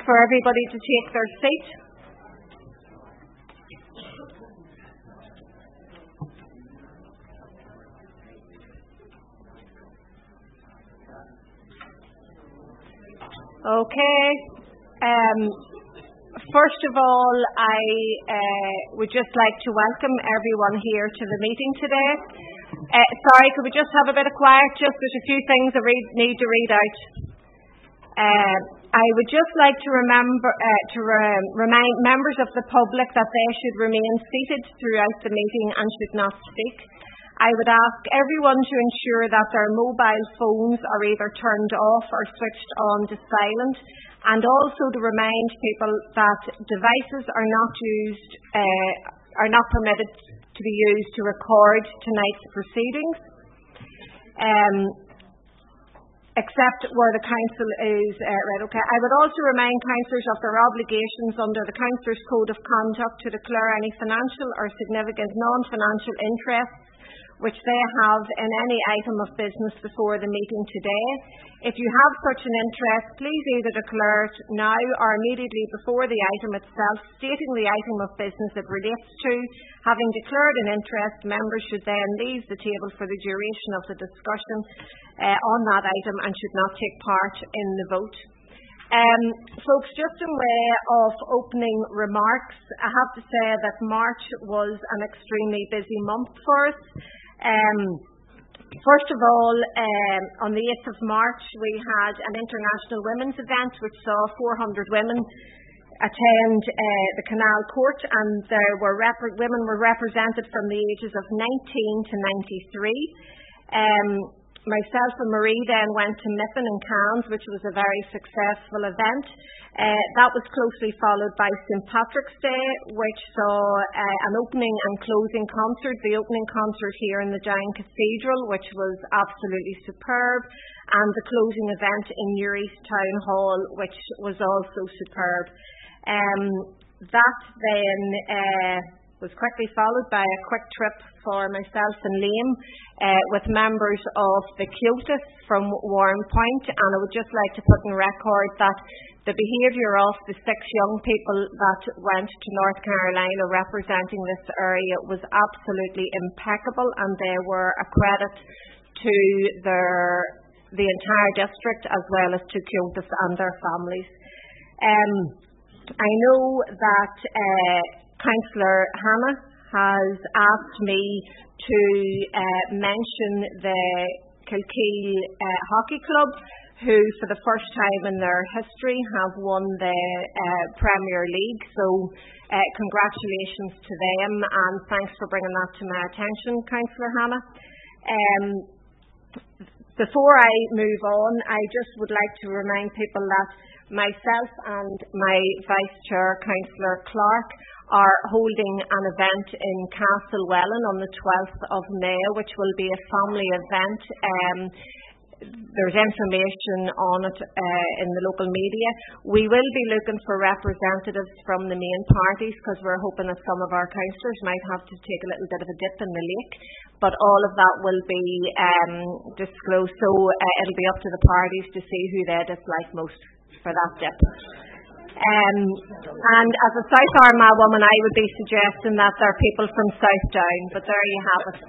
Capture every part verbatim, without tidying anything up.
for everybody to take their seat. Okay. Um, first of all, I uh, would just like to welcome everyone here to the meeting today. Uh, sorry, could we just have a bit of quiet? Just there's a few things I read, need to read out. Uh, I would just like to remember uh, to re- remind members of the public that they should remain seated throughout the meeting and should not speak. I would ask everyone to ensure that their mobile phones are either turned off or switched on to silent, and also to remind people that devices are not used, uh, are not permitted to be used to record tonight's proceedings, um, except where the council is uh, right. Okay. I would also remind councillors of their obligations under the Councillors' Code of Conduct to declare any financial or significant non-financial interests which they have in any item of business before the meeting today. If you have such an interest, please either declare it now or immediately before the item itself, stating the item of business it relates to. Having declared an interest, members should then leave the table for the duration of the discussion uh, on that item and should not take part in the vote. Um, folks, just in way of opening remarks, I have to say that March was an extremely busy month for us. Um, first of all, um, on the eighth of March, we had an International Women's event which saw four hundred women attend uh, the Canal Court, and there were rep- women were represented from the ages of nineteen to ninety-three. Um, Myself and Marie then went to Miffin and Cannes, which was a very successful event. Uh, that was closely followed by Saint Patrick's Day, which saw uh, an opening and closing concert. The opening concert here in the Down Cathedral, which was absolutely superb, and the closing event in Newry's Town Hall, which was also superb. Um, that then uh, was quickly followed by a quick trip for myself and Liam uh, with members of the Kyotis from Warren Point, and I would just like to put on record that the behaviour of the six young people that went to North Carolina representing this area was absolutely impeccable, and they were a credit to their the entire district as well as to Kyotis and their families. Um, I know that uh, Councillor Hannah has asked me to uh, mention the Kilkeel uh, Hockey Club, who for the first time in their history have won the uh, Premier League. So uh, congratulations to them, and thanks for bringing that to my attention, Councillor Hannah. Um, before I move on, I just would like to remind people that myself and my Vice Chair, Councillor Clark, are holding an event in Castlewellan on the twelfth of May, which will be a family event. Um, there's information on it uh, in the local media. We will be looking for representatives from the main parties, because we're hoping that some of our councillors might have to take a little bit of a dip in the lake, but all of that will be um, disclosed, so uh, it'll be up to the parties to see who they dislike most for that dip. Um, and as a South Armagh woman, I would be suggesting that there are people from South Down, but there you have it.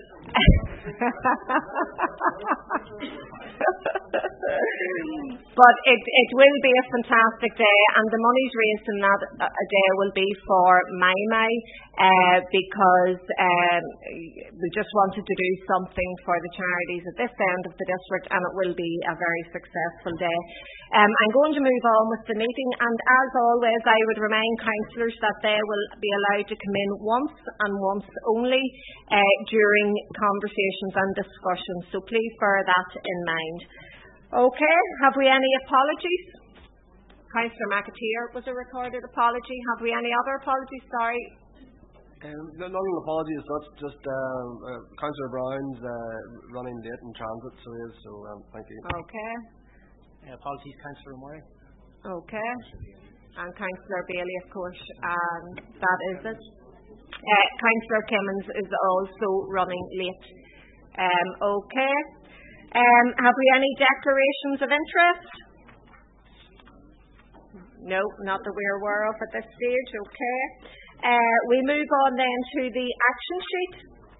But it, it will be a fantastic day, and the monies raised in that uh, day will be for Mai Mai, uh, because um, we just wanted to do something for the charities at this end of the district, and it will be a very successful day. Um, I'm going to move on with the meeting, and as always I would remind councillors that they will be allowed to come in once and once only uh, during conversations and discussions, so please bear that in mind. Okay, have we any apologies? Councillor McAteer was a recorded apology. Have we any other apologies? Sorry. Um, not an apology as such, just um, uh, Councillor Brown's uh, running late in transit, so he is, so um, thank you. Okay. Uh, apologies, Councillor Murray. Okay. And Councillor Bailey, of course, and that is it. Uh, Councillor Kimmins is also running late. Um, okay. Um, have we any declarations of interest? No, not that we're aware of at this stage. Okay. Uh, we move on then to the action sheet.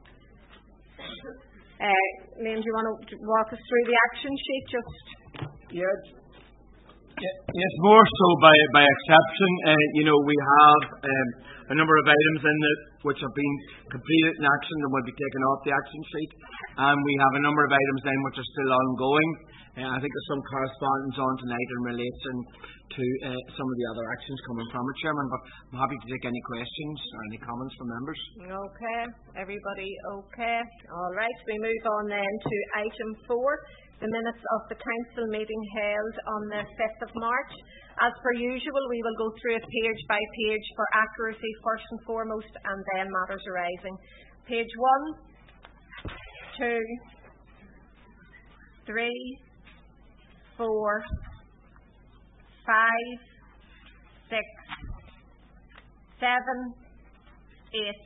Uh, Liam, do you want to walk us through the action sheet? Just yes, yes, more so by by exception. Uh, you know, we have um, a number of items in it which have been completed in action and will be taken off the action sheet, and we have a number of items then which are still ongoing. Uh, I think there's some correspondence on tonight in relation to uh, some of the other actions coming from it, Chairman, but I'm happy to take any questions or any comments from members. Okay, everybody okay? All right, we move on then to item four, the minutes of the council meeting held on the fifth of March. As per usual, we will go through it page by page for accuracy first and foremost, and then matters arising. Page one, two, three, four, five, six, seven, eight,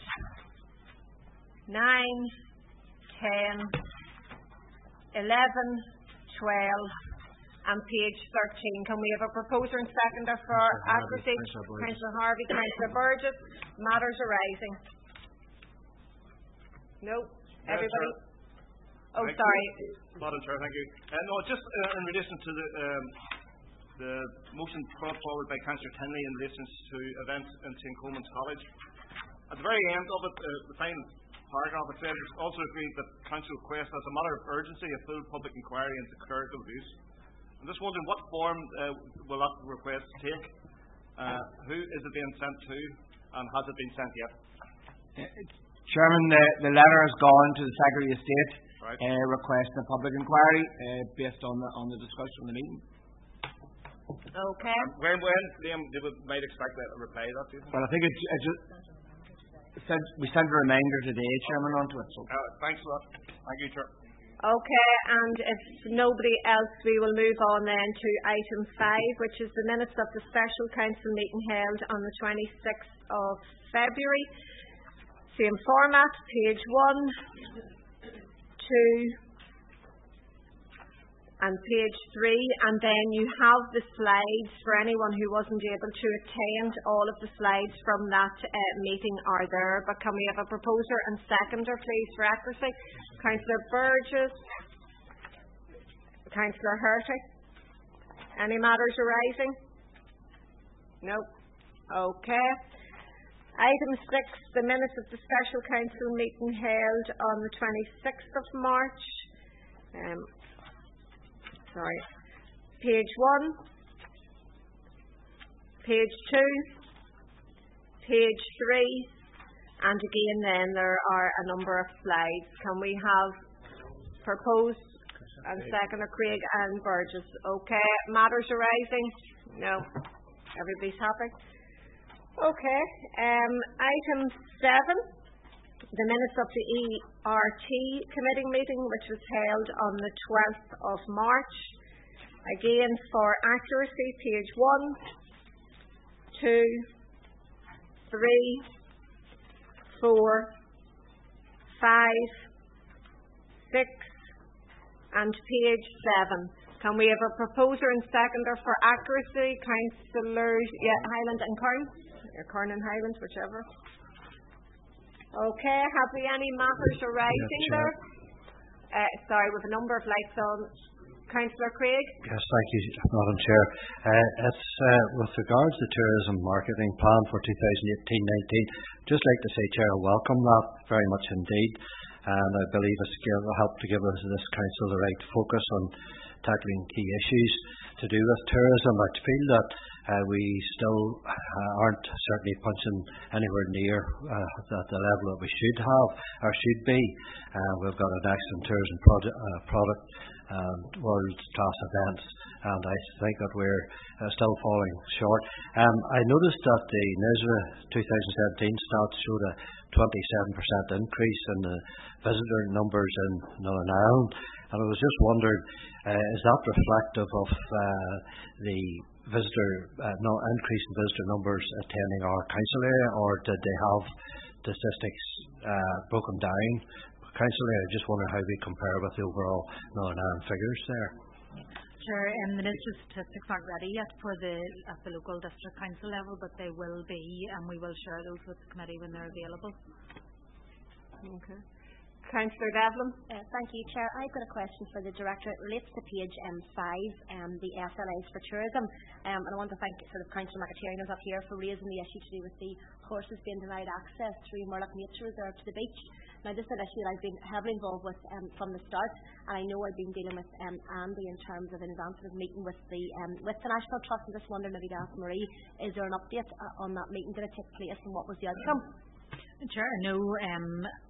nine, ten, eleven, twelve, and page thirteen. Can we have a proposer and seconder for accuracy? Councillor Harvey, Councillor Burgess. Matters arising. No. Everybody. Oh, thank sorry. You. Madam Chair, thank you. Uh, no, just uh, in relation to the um, the motion brought forward by Councillor Tinley in relation to events in Saint Coleman's College. At the very end of it, uh, the final paragraph, it says it's also agreed that Council requests as a matter of urgency a full public inquiry into clerical abuse. I'm just wondering what form uh, will that request take? Uh, who is it being sent to, and has it been sent yet? Uh, Chairman, the, the letter has gone to the Secretary of State, right. uh, requesting a public inquiry uh, based on the on the discussion of the meeting. Okay. When, when, Liam, they would, might expect a reply to that, do you think? Well, I think it, it just sent, we sent a reminder today, Chairman, onto it. So. Uh, thanks for that. Thank you, Chair. Okay, and if nobody else, we will move on then to item five, which is the minutes of the special council meeting held on the twenty-sixth of February. Same format, page one, two, and page three, and then you have the slides for anyone who wasn't able to attend. All of the slides from that uh, meeting are there. But can we have a proposer and seconder, please, for accuracy? Councillor Burgess, Councillor Hurty. Any matters arising? No. Okay. Item six, the minutes of the special council meeting held on the twenty-sixth of March. Um, sorry. Page one, page two, page three, and again then there are a number of slides. Can we have proposed and seconder Craig and Burgess? Okay. Matters arising? No. Everybody's happy? Okay. Um, item seven, the minutes of the E R T committee meeting, which was held on the twelfth of March. Again, for accuracy, page one, two, three, four, five, six, and page seven. Can we have a proposer and seconder for accuracy? Councillors yeah, Highland and Kern? Or Kern and Highland, whichever. Okay, have we any matters arising yes, there? Uh, sorry, with a number of lights on. Councillor Craig? Yes, thank you, Madam Chair. Uh, it's uh, with regards to the tourism marketing plan for two thousand eighteen nineteen. Just like to say, Chair, I welcome that very much indeed, and I believe it's will help to give us this council the right focus on tackling key issues to do with tourism. I feel that uh, we still uh, aren't certainly punching anywhere near uh, at the level that we should have or should be. Uh, we've got an excellent tourism project, uh, product and world-class events, and I think that we're uh, still falling short. Um, I noticed that the N S R A twenty seventeen stats showed a twenty-seven percent increase in the visitor numbers in Northern Ireland, and I was just wondering, uh, is that reflective of uh, the visitor uh, no, increase in visitor numbers attending our council area, or did they have statistics uh, broken down? Council area, I just wonder how we compare with the overall Northern Ireland figures there. Chair, um, the Ministry of Statistics aren't ready yet for the at the local district council level, but they will be, and we will share those with the committee when they're available. Okay. Councillor Devlin. Uh, thank you, Chair. I've got a question for the Director. It relates to page um, five, um, the S L As for tourism. Um, and I want to thank sort of Councillor McAteer up here for raising the issue to do with the horses being denied access through Murlough Nature Reserve to the beach. Now, this is an issue that I've been heavily involved with um, from the start, and I know I've been dealing with um, Andy in terms of in advance of his meeting with the um, with the National Trust. I'm just wondering, maybe to ask Marie, is there an update uh, on that meeting? Did it take place, and what was the outcome? Chair, no, um,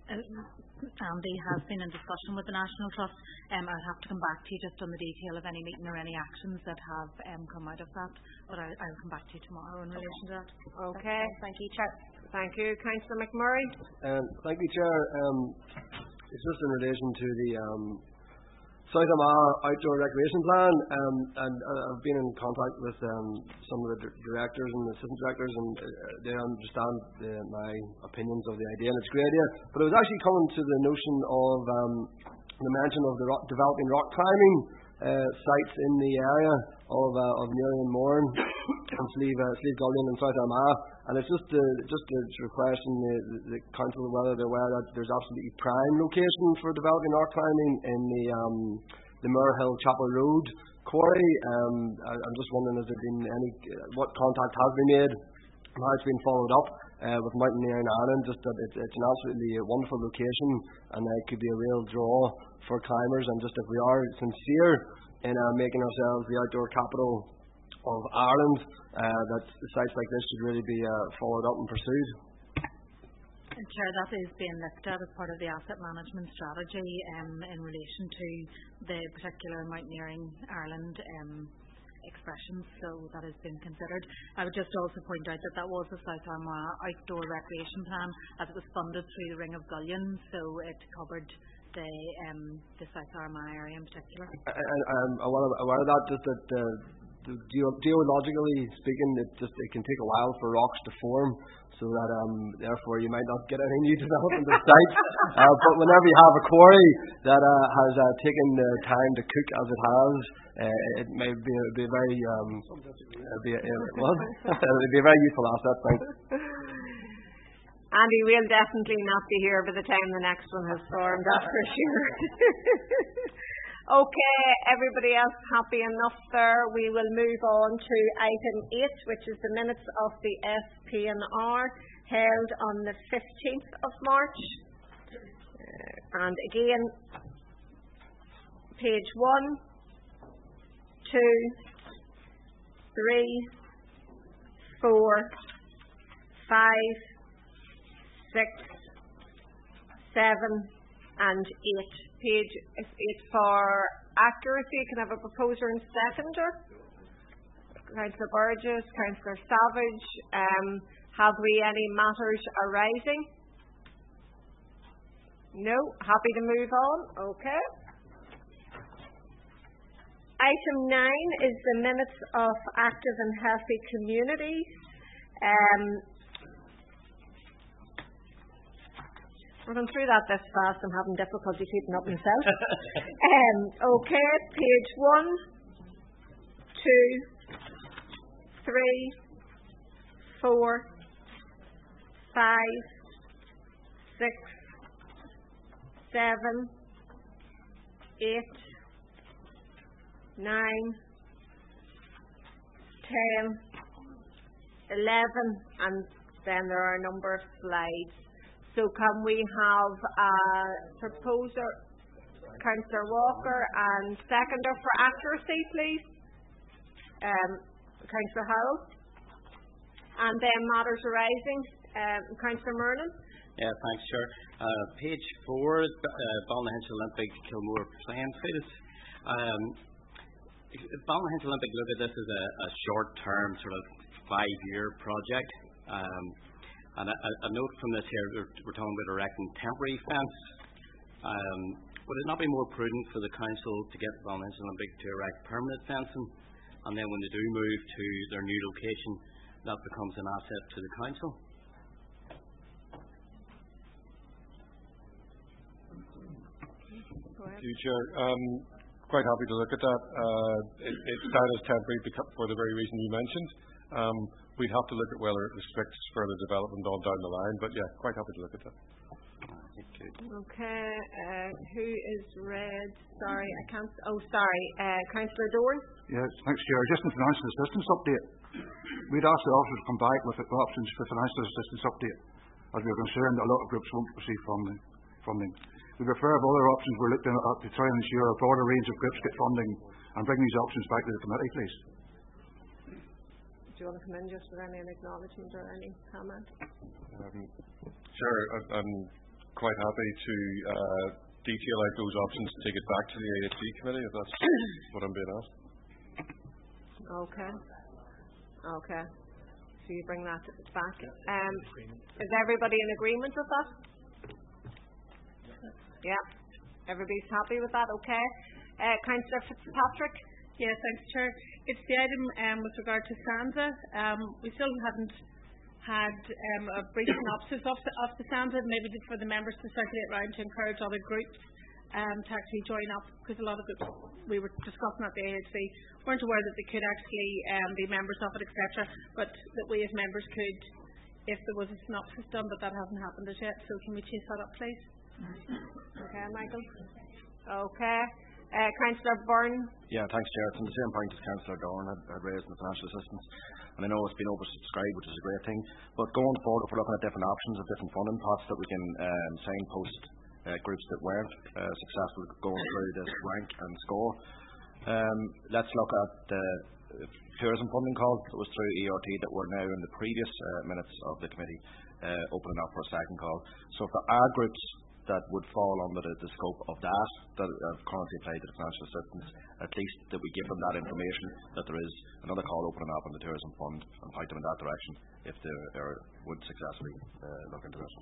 Andy has been in discussion with the National Trust. Um, I'll have to come back to you just on the detail of any meeting or any actions that have um, come out of that, but I, I'll come back to you tomorrow in relation to that. Okay, thank you, Chair. Thank you, Councillor McMurray. Um, thank you, Chair. Um, it's just in relation to the um, South Armagh Outdoor Recreation Plan, um, and uh, I've been in contact with um, some of the d- directors and assistant directors, and uh, they understand the, my opinions of the idea, and it's a great idea. But it was actually coming to the notion of um, the mention of the rock, developing rock climbing uh, sites in the area of uh, of Newry and Mourne and Slieve, uh, Slieve Gullion and South Armagh. And it's just uh, just to sort of question the, the council whether they're aware that there's absolutely prime location for developing rock climbing in the um, the Muirhill Chapel Road quarry. Um, I, I'm just wondering, has there been any uh, what contact has been made, and how it's been followed up uh, with Mountaineering Ireland? Just that it's, it's an absolutely wonderful location, and uh, it could be a real draw for climbers. And just if we are sincere in uh, making ourselves the outdoor capital of Ireland, uh, that sites like this should really be uh, followed up and pursued. And Chair, that is being looked at as part of the asset management strategy um, in relation to the particular Mountaineering Ireland um, expressions, so that has been considered. I would just also point out that that was the South Armagh Outdoor Recreation Plan, as it was funded through the Ring of Gullion, so it covered the um, the South Armagh area in particular. And I'm aware of, aware of that, just that uh, Geo- geologically speaking, it just it can take a while for rocks to form, so that um, therefore you might not get any new development of sites. uh, but whenever you have a quarry that uh, has uh, taken the time to cook as it has, uh, it may be, be a very um, uh, be a, uh, well, it'd be a very useful asset. Thanks. Andy, we'll definitely not be here by the time the next one has formed, that's for sure. Okay, everybody else happy enough there? We will move on to item eight, which is the minutes of the S P N R held on the fifteenth of March. Uh, and again, page one, two, three, four, five, six, seven, and eight. Page eight for accuracy. Can I have a proposer and seconder? Councillor Burgess, Councillor Savage. Um, have we any matters arising? No. Happy to move on? Okay. Item nine is the minutes of active and healthy communities. Um, We're going through that this fast. I'm having difficulty keeping up myself. um, okay, page one, two, three, four, five, six, seven, eight, nine, ten, eleven, and then there are a number of slides. So can we have a proposer, Councillor Walker, and seconder for accuracy, please? Um, Councillor Howell. And then matters arising, um, Councillor Merlin. Yeah, thanks, Chair. Uh, page four, uh, Ballynahinch Olympic Kilmore playing field. Um, Ballynahinch Olympic look at this as a, a short-term, sort of five-year project. Um, And a, a note from this here, we're, we're talking about erecting temporary fence. Um, would it not be more prudent for the council to get Ballynahinch Olympic to erect permanent fencing, and then when they do move to their new location, that becomes an asset to the council? Future. Um, quite happy to look at that. Uh, it, it's down as temporary because, for the very reason you mentioned. Um, we'd have to look at whether it restricts further development on down the line, but yeah, quite happy to look at that. Okay, uh, who is red? Sorry, I can't. Oh, sorry, uh, Councillor Doran. Yes, thanks, Chair. Just in financial assistance update, we'd asked the officers to come back with the options for financial assistance update, as we are concerned that a lot of groups won't receive funding. funding. We refer of other options we're looking at to try and ensure a broader range of groups get funding, and bring these options back to the committee, please. Do you want to come in just with any acknowledgement or any comment? Um, sure, I'm quite happy to uh, detail out those options and take it back to the A H C committee if that's what I'm being asked. Okay. Okay. So you bring that back. Um, is everybody in agreement with that? Yeah. Everybody's happy with that? Okay. Uh, Councillor Fitzpatrick? Yeah, thanks, Chair. It's the item um, with regard to SANZA. Um, we still haven't had um, a brief synopsis of the, of the SANZA, maybe for the members to circulate around to encourage other groups um, to actually join up, because a lot of groups we were discussing at the A H C weren't aware that they could actually um, be members of it, et cetera, but that we as members could, if there was a synopsis done, but that hasn't happened as yet. So can we chase that up, please? Okay, Michael. Okay. Uh, Councillor Byrne. Yeah, thanks, Chair. It's on the same point as Councillor Doran had, had raised in the financial assistance, and I know it's been oversubscribed, which is a great thing. But going forward, if we're looking at different options of different funding pots that we can um, signpost uh, groups that weren't uh, successful going through this rank and score, um, let's look at the tourism funding call that was through E R T that were now in the previous uh, minutes of the committee uh, opening up for a second call. So if there are groups that would fall under the, the scope of that, that have currently applied to the financial assistance, at least that we give them that information, that there is another call opening up on the tourism fund, and point them in that direction if they are, would successfully uh, look into it.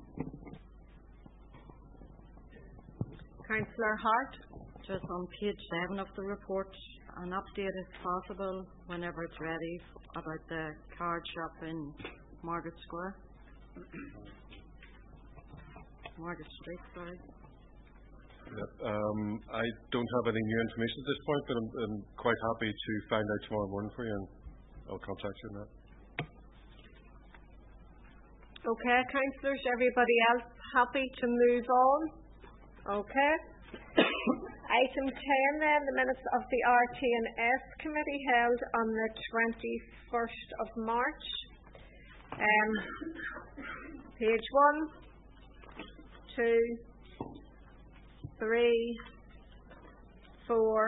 Councillor Hart. Just on page seven of the report, an update if possible, whenever it's ready, about the card shop in Margaret Square. Margaret Street, sorry. Yep, um, I don't have any new information at this point, but I'm, I'm quite happy to find out tomorrow morning for you, and I'll contact you on that. Okay, councillors, everybody else happy to move on? Okay. Item ten then, the minutes of the R T and S committee held on the twenty-first of March. Um, page one. Two, three, four,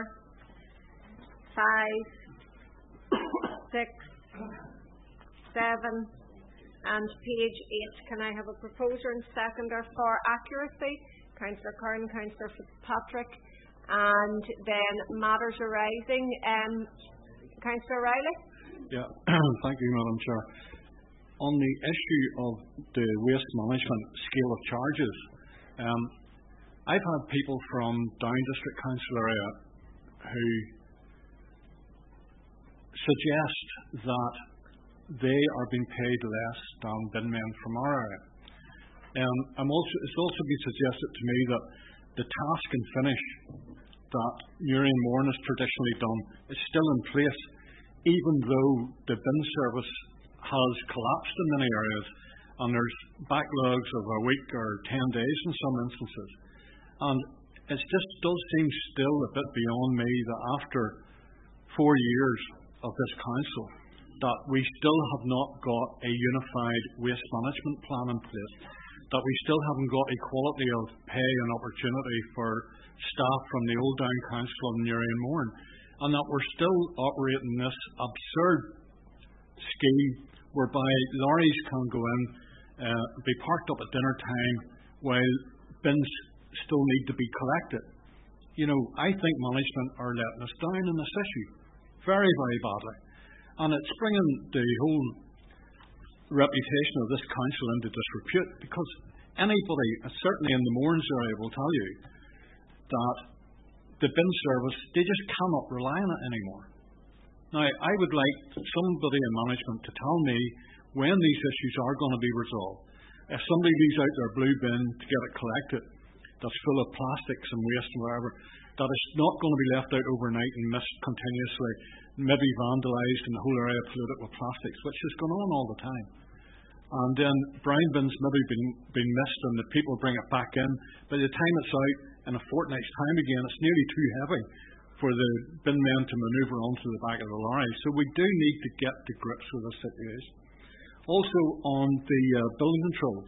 five, six, seven, and page eight. Can I have a proposer and seconder for accuracy? Councillor Kern, Councillor Fitzpatrick, and then matters arising. Um, Councillor Riley? Yeah, thank you, Madam Chair. On the issue of the waste management scale of charges, Um, I've had people from Down District Council area who suggest that they are being paid less than bin men from our area. Um, I'm also, it's also been suggested to me that the task and finish that Murian Moran has traditionally done is still in place, even though the bin service has collapsed in many areas, and there's backlogs of a week or ten days in some instances. And it just does seem still a bit beyond me that after four years of this council, that we still have not got a unified waste management plan in place, that we still haven't got equality of pay and opportunity for staff from the Old Down Council and Murian Moran, and that we're still operating this absurd scheme whereby lorries can go in, uh, be parked up at dinner time while bins still need to be collected. You know, I think management are letting us down in this issue very, very badly. And it's bringing the whole reputation of this council into disrepute, because anybody, certainly in the Morans area, will tell you that the bin service, they just cannot rely on it anymore. Now, I would like somebody in management to tell me when these issues are going to be resolved. If somebody leaves out their blue bin to get it collected, that's full of plastics and waste and whatever, that is not going to be left out overnight and missed continuously, maybe vandalised and the whole area polluted with plastics, which is going on all the time. And then brown bins maybe been, been missed and the people bring it back in. By the time it's out in a fortnight's time again, it's nearly too heavy for the bin men to manoeuvre onto the back of the lorry. So we do need to get to grips with this situation. Also on the uh, building control,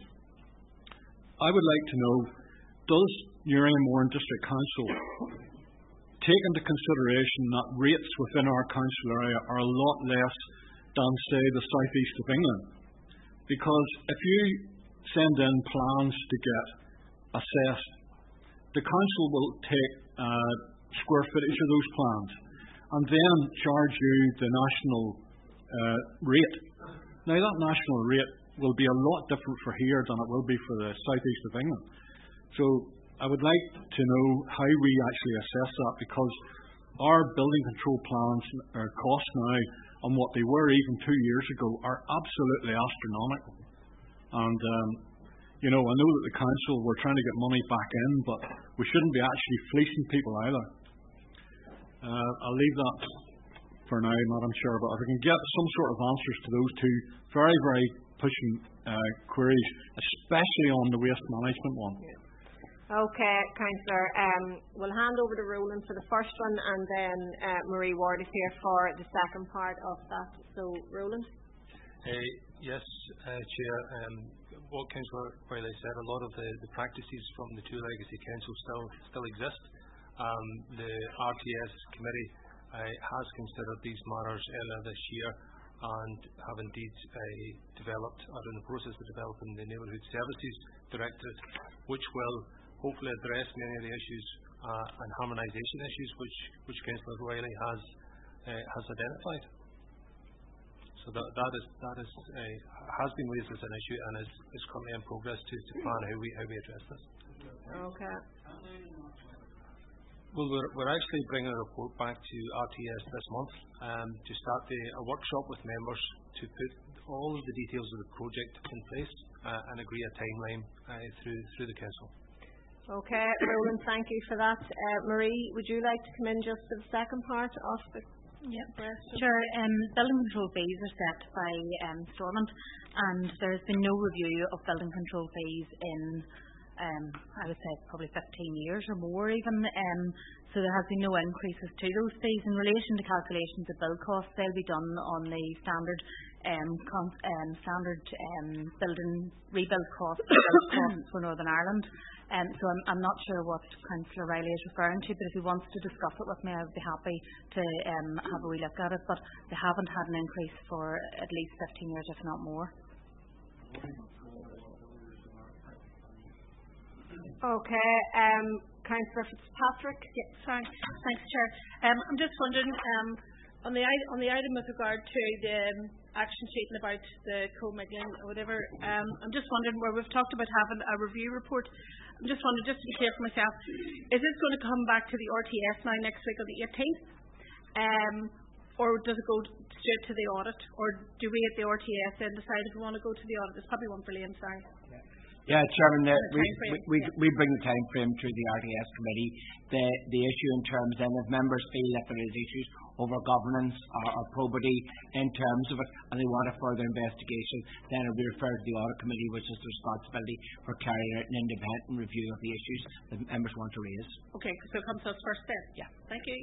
I would like to know, does Newry and Mourne District Council take into consideration that rates within our council area are a lot less than, say, the southeast of England? Because if you send in plans to get assessed, the council will take uh, square footage of those plans and then charge you the national uh, rate. Now that national rate will be a lot different for here than it will be for the southeast of England. So I would like to know how we actually assess that, because our building control plans or costs now on what they were even two years ago are absolutely astronomical. And um, you know, I know that the council were trying to get money back in, but we shouldn't be actually fleecing people either. Uh, I'll leave that for now, Madam Chair, but if we can get some sort of answers to those two very, very pushing uh, queries, especially on the waste management one. Okay, Councillor. Um, we'll hand over to Roland for the first one, and then uh, Marie Ward is here for the second part of that. So, Roland? Uh, yes, uh, Chair. Um, what Councillor Wiley said, a lot of the, the practices from the two legacy councils still still exist. Um, the R T S committee uh, has considered these matters earlier this year and have indeed uh, developed, or in the process of developing, the Neighbourhood Services Directorate, which will hopefully address many of the issues uh, and harmonisation issues which, which Councillor Wiley has uh, has identified. So that that is that is uh, has been raised as an issue and is, is currently in progress to, to plan how we how we address this. Okay. Well, we're, we're actually bringing a report back to R T S this month um, to start the, a workshop with members to put all of the details of the project in place uh, and agree a timeline uh, through through the council. Okay, Roland, thank you for that. Uh, Marie, would you like to come in just for the second part of the yeah, sure. Um, building control fees are set by um, Stormont, and there has been no review of building control fees in, um, I would say, probably fifteen years or more even. Um, so there has been no increases to those fees. In relation to calculations of build costs, they'll be done on the standard um, con- um, standard um, building rebuild costs, build costs for Northern Ireland. Um, so I'm, I'm not sure what Councillor Riley is referring to, but if he wants to discuss it with me, I would be happy to um, have a wee look at it. But they haven't had an increase for at least fifteen years, if not more. Okay, um, Councillor Fitzpatrick. Yeah, thanks, thanks, Chair. Um, I'm just wondering um, on the on the item with regard to the um, action sheet about the co-mingling or whatever. Um, I'm just wondering where we've talked about having a review report. I'm just wondering, just to be clear for myself, is this going to come back to the R T S now next week on the eighteenth, um, or does it go straight to the audit, or do we at the R T S then decide if we want to go to the audit? There's probably one for Liam, sorry. Yeah, Chairman, uh, we, we, we, yeah. we bring the time frame to the R T S committee. The the issue in terms then, if members feel that there is issues over governance or, or probity in terms of it, and they want a further investigation, then it will be referred to the audit committee, which is the responsibility for carrying out an independent review of the issues that members want to raise. Okay, so it comes to us first then? Yeah. Thank you.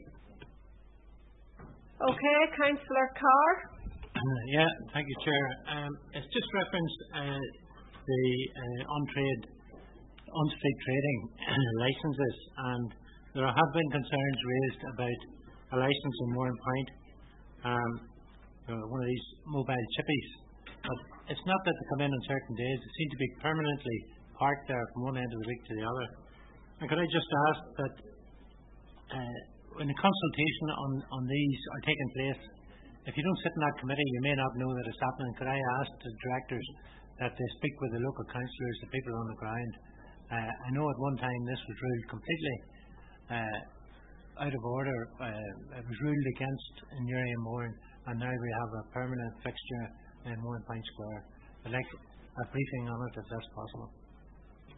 Okay, Councillor Carr. Uh, yeah, thank you, Chair. Um, it's just referenced uh, the uh, on-trade, on-street trading licences, and there have been concerns raised about a licence in Mourne-Point, um, uh, one of these mobile chippies. But it's not that they come in on certain days; they seem to be permanently parked there from one end of the week to the other. And could I just ask that uh, when the consultation on, on these are taking place, if you don't sit in that committee, you may not know that it's happening. Could I ask the directors that they speak with the local councillors, the people on the ground? Uh, I know at one time this was ruled completely uh, out of order. Uh, it was ruled against in Newry and Mourne, and now we have a permanent fixture in Mourne Point Square. I'd like a briefing on it if that's possible.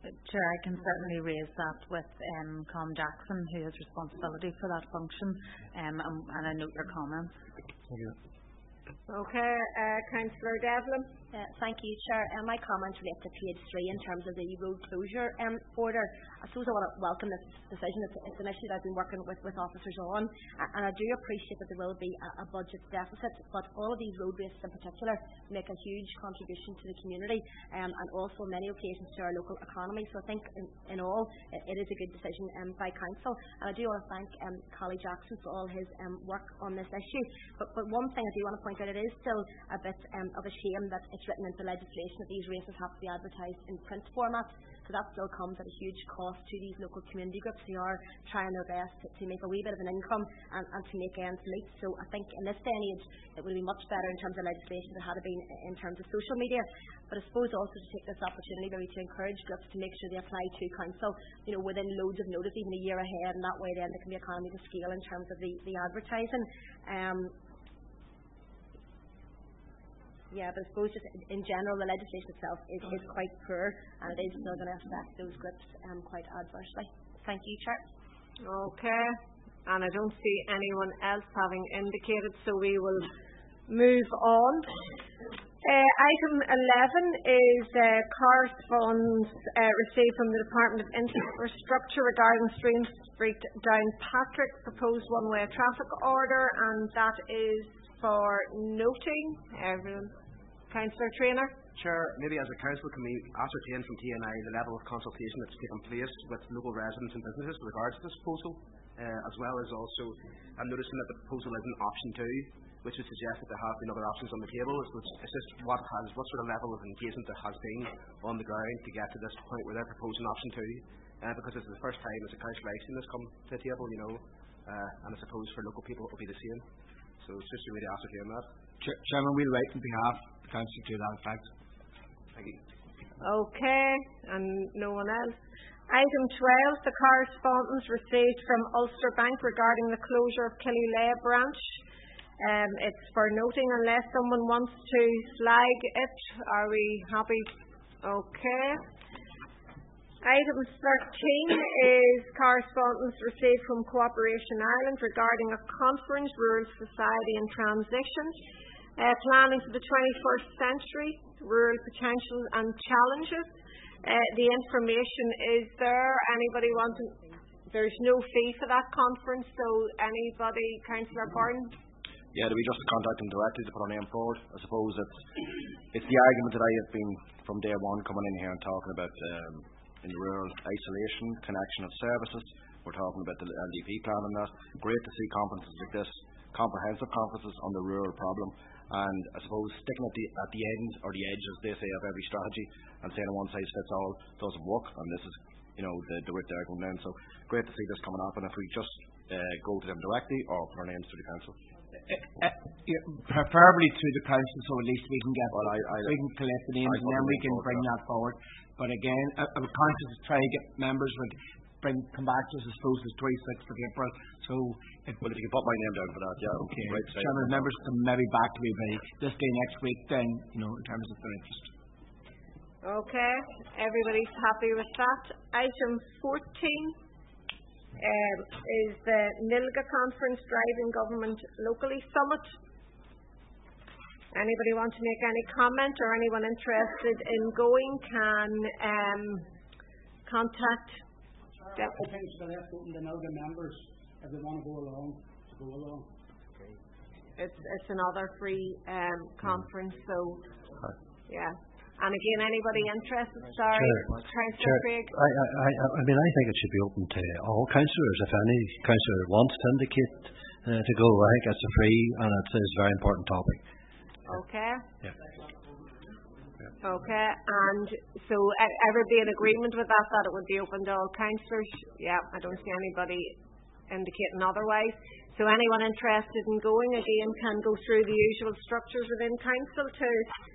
Chair, I can certainly raise that with um, Com Jackson, who has responsibility for that function, um, and, and I note your comments. Thank you. Okay, uh, Councillor Devlin. Uh, thank you, Chair. Uh, my comments relate to page three in terms of the road closure um, order. I suppose I want to welcome this decision. It's, it's an issue that I've been working with, with officers on, and I do appreciate that there will be a, a budget deficit, but all of these road races in particular make a huge contribution to the community um, and also on many occasions to our local economy. So I think in, in all, it, it is a good decision um, by Council, and I do want to thank um, Collie Jackson for all his um, work on this issue. But, but one thing I do want to point out, it is still a bit um, of a shame that it's written into legislation that these races have to be advertised in print format, so that still comes at a huge cost to these local community groups who are trying their best to, to make a wee bit of an income and, and to make ends meet. So I think in this day and age it would be much better in terms of legislation that had been in terms of social media, but I suppose also to take this opportunity maybe to encourage groups to make sure they apply to Council, you know, within loads of notice, even a year ahead, and that way then there can be economies of scale in terms of the, the advertising. Um, Yeah, but I suppose just in general, the legislation itself is, is quite poor, and it is still going to affect those groups um, quite adversely. Thank you, Chair. Okay, and I don't see anyone else having indicated, so we will move on. Uh, item eleven is uh, correspondence uh, received from the Department of Infrastructure regarding Stream Street Downpatrick proposed one-way traffic order, and that is for noting. Everyone. Councillor Traynor. Chair, maybe as a council can we ascertain from T N I the level of consultation that's taken place with local residents and businesses with regards to this proposal, uh, as well as also I'm noticing that the proposal isn't option two, which would suggest that there have been other options on the table. So it's, it's just what has what sort of level of engagement there has been on the ground to get to this point where they're proposing option two, uh, because this is the first time as a council I've seen this come to the table, you know, uh, and I suppose for local people it will be the same. So it's just a way to ascertain that. Ch- Chairman, we'll write on behalf of the Council to that effect. Thank you. Okay, and no one else. Item twelve, the correspondence received from Ulster Bank regarding the closure of Killylea branch. Um, it's for noting unless someone wants to flag it. Are we happy? Okay. Item thirteen is correspondence received from Cooperation Ireland regarding a conference, Rural Society and Transition, uh, planning for the twenty-first century, rural potential and challenges. Uh, the information is there. Anybody wanting? There's no fee for that conference, so anybody, Councillor Byrne? Yeah, do we just contact them directly to put our name forward? I suppose it's it's the argument that I have been from day one coming in here and talking about. Um, in rural isolation, connection of services. We're talking about the L D P plan and that. Great to see conferences like this, comprehensive conferences on the rural problem, and I suppose sticking at the at the end or the edge, as they say, of every strategy and saying a one size fits all doesn't work, and this is, you know, the, the route they're going down. So great to see this coming up, and if we just uh, go to them directly or put our names to the council. Uh, uh, yeah, preferably to the council, so at least we can get well, I, I, we can collect the names and then we can bring that forward. But again, I, I'm conscious to try to get members would bring come back to us as close as twenty-sixth of April. So if, well, if you can put my name down for that, yeah. Okay. Right, Chairman, members can maybe back to me by this day next week. Then, you know, in terms of their interest. Okay, everybody's happy with that. Item fourteen. Um, is the NILGA Conference Driving Government Locally Summit. Anybody want to make any comment or anyone interested in going can um, contact them. I think it's left open to NILGA members if they want to go along, to go along. It's, it's another free um, conference, so yeah. And again, anybody interested? Sorry, Councillor Craig. I, I, I mean, I think it should be open to all councillors. If any councillor wants to indicate uh, to go, I think it's a free and it's a very important topic. Okay. Yeah. Okay, and so uh, everybody in agreement with that, that it would be open to all councillors? Yeah, I don't see anybody indicating otherwise. So anyone interested in going, again, can go through the usual structures within council to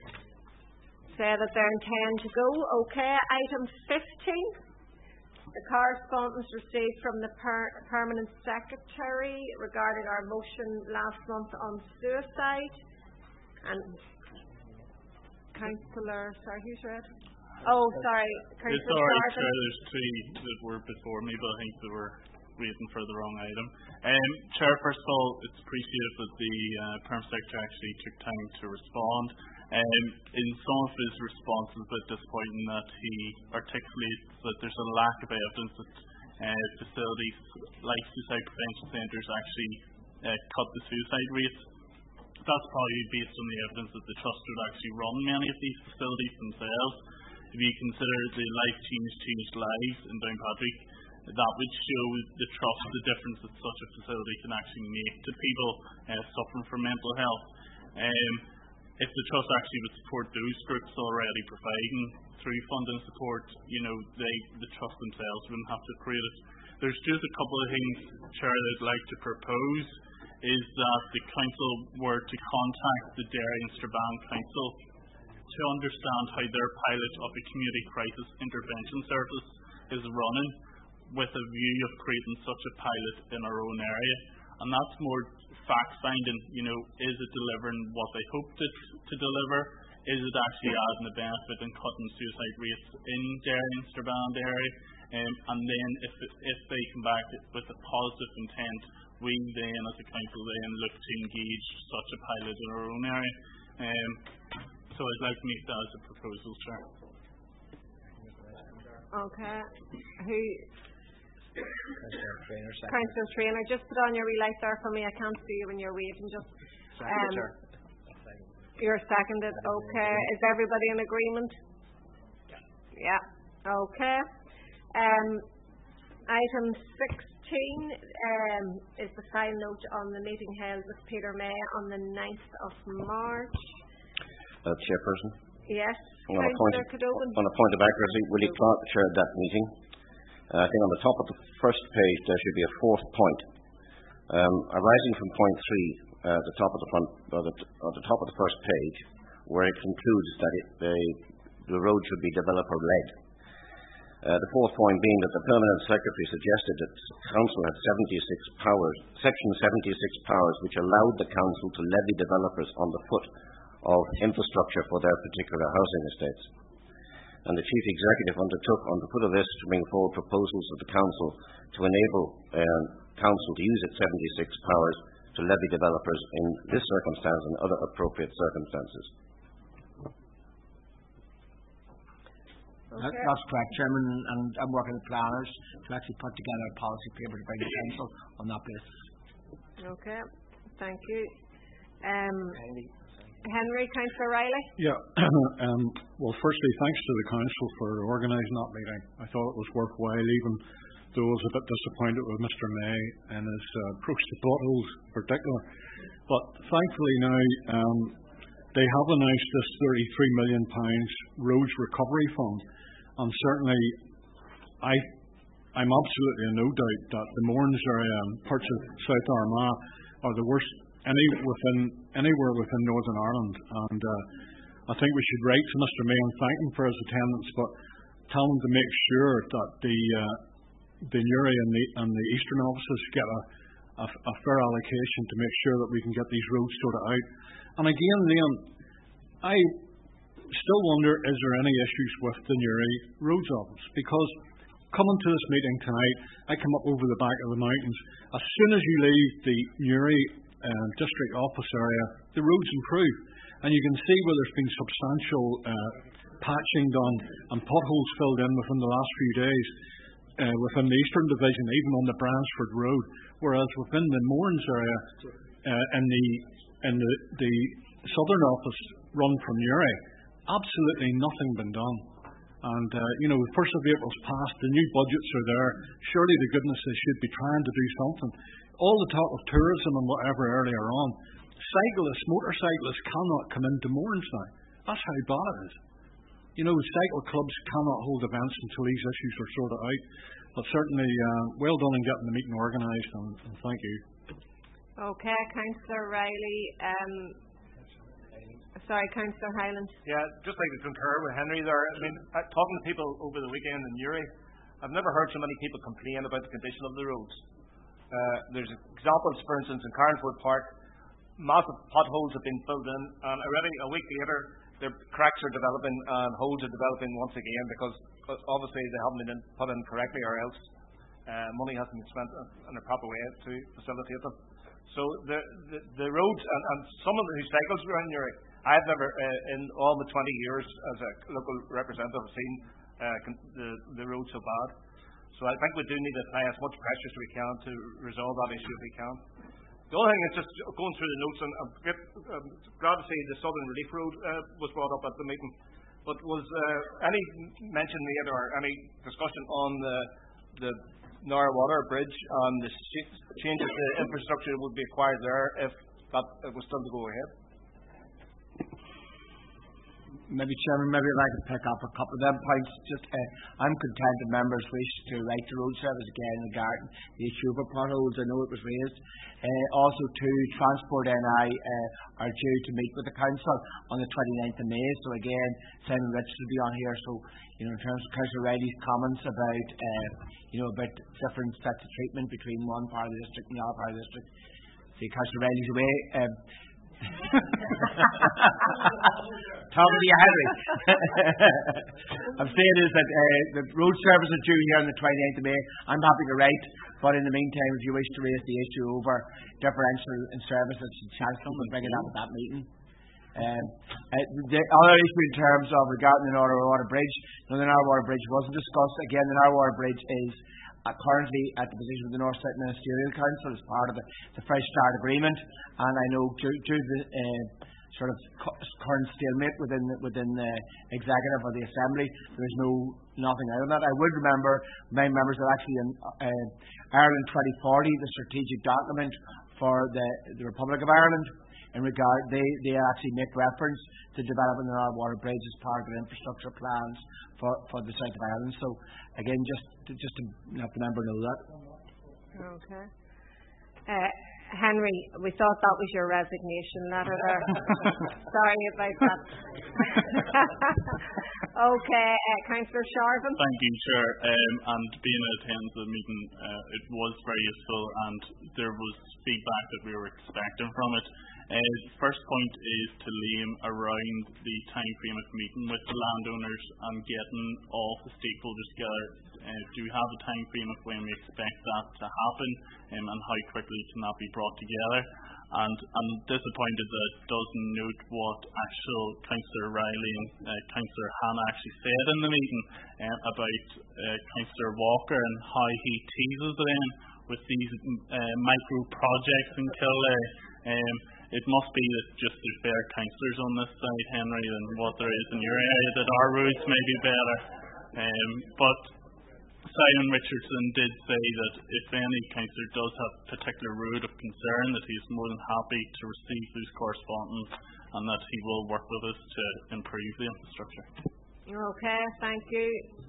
say that they intend to go. Okay, item fifteen, the correspondence received from the per- Permanent Secretary regarding our motion last month on suicide. And Councillor, sorry, who's read? Oh, sorry, It's Councillor all right, Sargent. Chair. There's three that were before me, but I think they were waiting for the wrong item. Um, Chair, first of all, it's appreciated that the uh, Perm Secretary actually took time to respond. Um, in some of his responses, it's a bit disappointing that he articulates that there's a lack of evidence that uh, facilities like suicide prevention centres actually uh, cut the suicide rates. That's probably based on the evidence that the Trust would actually run many of these facilities themselves. If you consider the Life Change Changed Lives in Downpatrick, that would show the Trust the difference that such a facility can actually make to people uh, suffering from mental health. Um, if the Trust actually would support those groups already providing through funding support, you know, they, the Trust themselves wouldn't have to create it. There's just a couple of things, Chair, that I'd like to propose, is that the Council were to contact the Derry and Strabane Council to understand how their pilot of a community crisis intervention service is running, with a view of creating such a pilot in our own area. And that's more fact-finding, you know, is it delivering what they hoped it to deliver? Is it actually adding a benefit and cutting suicide rates in Derry and Strabane area? Um, and then if it, if they come back with a positive intent, we then as a council then look to engage such a pilot in our own area. Um, so I'd like to make that as a proposal, Chair. Okay. Who? Councillor Traynor, just put on your wee light there for me. I can't see you when you're waiting. Just um, you're seconded. Okay. Is everybody in agreement? Yeah. Okay. Um, item sixteen um, is the final note on the meeting held with Peter May on the ninth of March. Uh, Chairperson. Yes. On a, point of, on a point of accuracy, Willie Clark chaired that meeting. Uh, I think on the top of the first page there should be a fourth point. Um, arising from point three, uh, at the top of the front, or the, at the top of the first page, where it concludes that it, the, the road should be developer-led. Uh, the fourth point being that the Permanent Secretary suggested that Council had seventy-six powers, Section seventy-six powers, which allowed the Council to levy developers on the foot of infrastructure for their particular housing estates. And the Chief Executive undertook on the foot of this to bring forward proposals of the Council to enable um, Council to use its seventy-six powers to levy developers in this circumstance and other appropriate circumstances. Okay. That, that's correct, Chairman, and I'm working with planners to actually put together a policy paper to bring to Council on that basis. Okay, thank you. Um, Henry, Councillor Riley. Yeah. um, well, firstly, thanks to the Council for organising that meeting. I thought it was worthwhile, even though I was a bit disappointed with Mister May and his uh, approach to potholes in particular. But thankfully now, um, they have announced this thirty-three million pounds roads recovery fund. And certainly, I, I'm absolutely in no doubt that the Mournes area and parts of South Armagh are the worst any within anywhere within Northern Ireland. And uh, I think we should write to Mister May and thank him for his attendance, but tell him to make sure that the uh, the Newry and the, and the Eastern offices get a, a, a fair allocation to make sure that we can get these roads sorted out. And again, Liam, I still wonder, is there any issues with the Newry Roads Office? Because coming to this meeting tonight, I come up over the back of the mountains. As soon as you leave the Newry uh, district office area, the roads improve. And you can see where there's been substantial uh, patching done and potholes filled in within the last few days uh, within the Eastern Division, even on the Bransford Road. Whereas within the Mournes area, uh, in the, in the, the southern office run from Newry, absolutely nothing been done. And, uh, you know, the first of April's passed, the new budgets are there. Surely to goodness they should be trying to do something. All the talk of tourism and whatever earlier on, cyclists, motorcyclists cannot come into Mournes now. That's how bad it is. You know, cycle clubs cannot hold events until these issues are sorted out. But certainly, uh, well done in getting the meeting organised, and, and thank you. Okay, Councillor Riley. Um, sorry, Councillor Hyland. Yeah, just like to concur with Henry there. I mean, talking to people over the weekend in Newry, I've never heard so many people complain about the condition of the roads. Uh, there's examples, for instance, in Carnford Park, massive potholes have been filled in, and already a week later, their cracks are developing and holes are developing once again because obviously they haven't been put in correctly, or else uh, money hasn't been spent in a proper way to facilitate them. So the the, the roads and, and some of the who cycles around Newry, I've never uh, in all the twenty years as a local representative seen uh, the the road so bad. So I think we do need to apply as much pressure as we can to resolve that issue if we can. The other thing is just going through the notes, and I'm um, glad to see the Southern Relief Road uh, was brought up at the meeting. But was uh, any mention made or any discussion on the the Narra Water Bridge and the changes to infrastructure would be acquired there if that it was still to go ahead? Maybe, Chairman, maybe if I could pick up a couple of them points. Just, uh, I'm content that members wish to write to road service again regarding the issue of potholes. I know it was raised. Uh, also, too, Transport N I uh, are due to meet with the Council on the twenty-ninth of May. So again, Simon Rich will be on here. So, you know, in terms of Councillor Riley's comments about, uh, you know, about different sets of treatment between one part of the district and the other part of the district. See, Councillor Riley's away. Um, Talking to you, Henry. I'm saying is that uh, the road service is due here on the twenty-ninth of May. I'm happy to write, but in the meantime, if you wish to raise the issue over differential in services, the Chancellor will bring it up at that meeting. Um, uh, the other issue in terms of regarding the Narra Water Bridge, no, the Narra Water Bridge wasn't discussed. Again, the Narra Water Bridge is uh, currently at the position of the North South Ministerial Council as part of the, the Fresh Start Agreement, and I know due, due to the uh, sort of current stalemate within the, within the executive or the assembly, there is no nothing out of that. I would remember my members that actually in uh, Ireland twenty forty, the strategic document for the, the Republic of Ireland, in regard they, they actually make reference to developing the Narra Water Bridge as part of their infrastructure plans for, for the south of Ireland. So again, just to, just to let the member know that. Okay. Uh, Henry, we thought that was your resignation letter there. Sorry about that. Okay, uh, Councillor Sharvin. Thank you, Chair. Um, and being at the end of the meeting, uh, it was very useful, and there was feedback that we were expecting from it. Uh, the first point is to Liam around the time frame of meeting with the landowners and getting all the stakeholders together. Uh, do we have a time frame of when we expect that to happen, um, and how quickly can that be brought together? And I'm disappointed that it doesn't note what actual Councillor Riley and uh, Councillor Hanna actually said in the meeting uh, about uh, Councillor Walker and how he teases it in with these uh, micro projects in Kildare. Um, it must be that just there's better councillors on this side, Henry, than what there is in your area, that our roads may be better. Um, but Simon Richardson did say that if any councillor does have a particular road of concern, that he is more than happy to receive those correspondence, and that he will work with us to improve the infrastructure. Okay, thank you.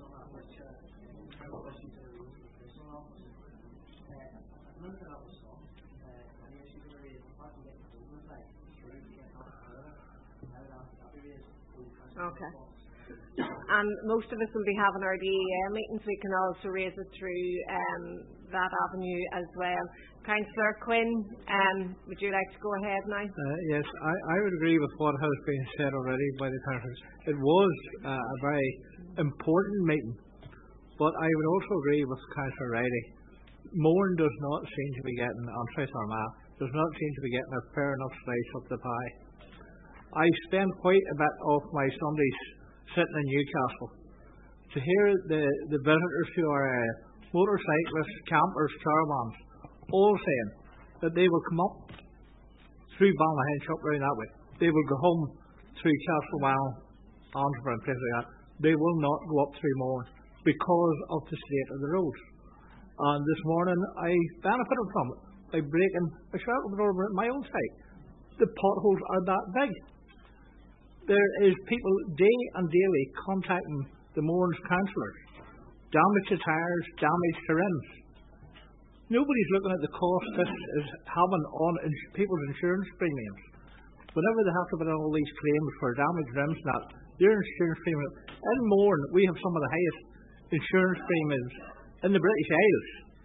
Okay. And most of us will be having our D E M meetings. We can also raise it through um, that avenue as well. Councillor Quinn, um, would you like to go ahead now? Uh, yes, I, I would agree with what has been said already by the councillors. It was uh, a very important meeting, but I would also agree with Councillor Riley. Mourne does not seem to be getting, on South Armagh, does not seem to be getting a fair enough slice of the pie. I spend quite a bit of my Sundays sitting in Newcastle to hear the, the visitors who are uh, motorcyclists, campers, caravans, all saying that they will come up through Ballynahinch up round that way. They will go home through Castlewell, Antrim and places like that. They will not go up through Mourne because of the state of the roads. And this morning I benefited from it by breaking a shelter over at my own site. The potholes are that big. There is people day and daily contacting the Mourne's councillors. Damage to tyres, damage to rims. Nobody's looking at the cost this is having on ins- people's insurance premiums. Whenever they have to put in all these claims for damaged rims and that, their insurance premiums. In Mourne, we have some of the highest insurance premiums in the British Isles.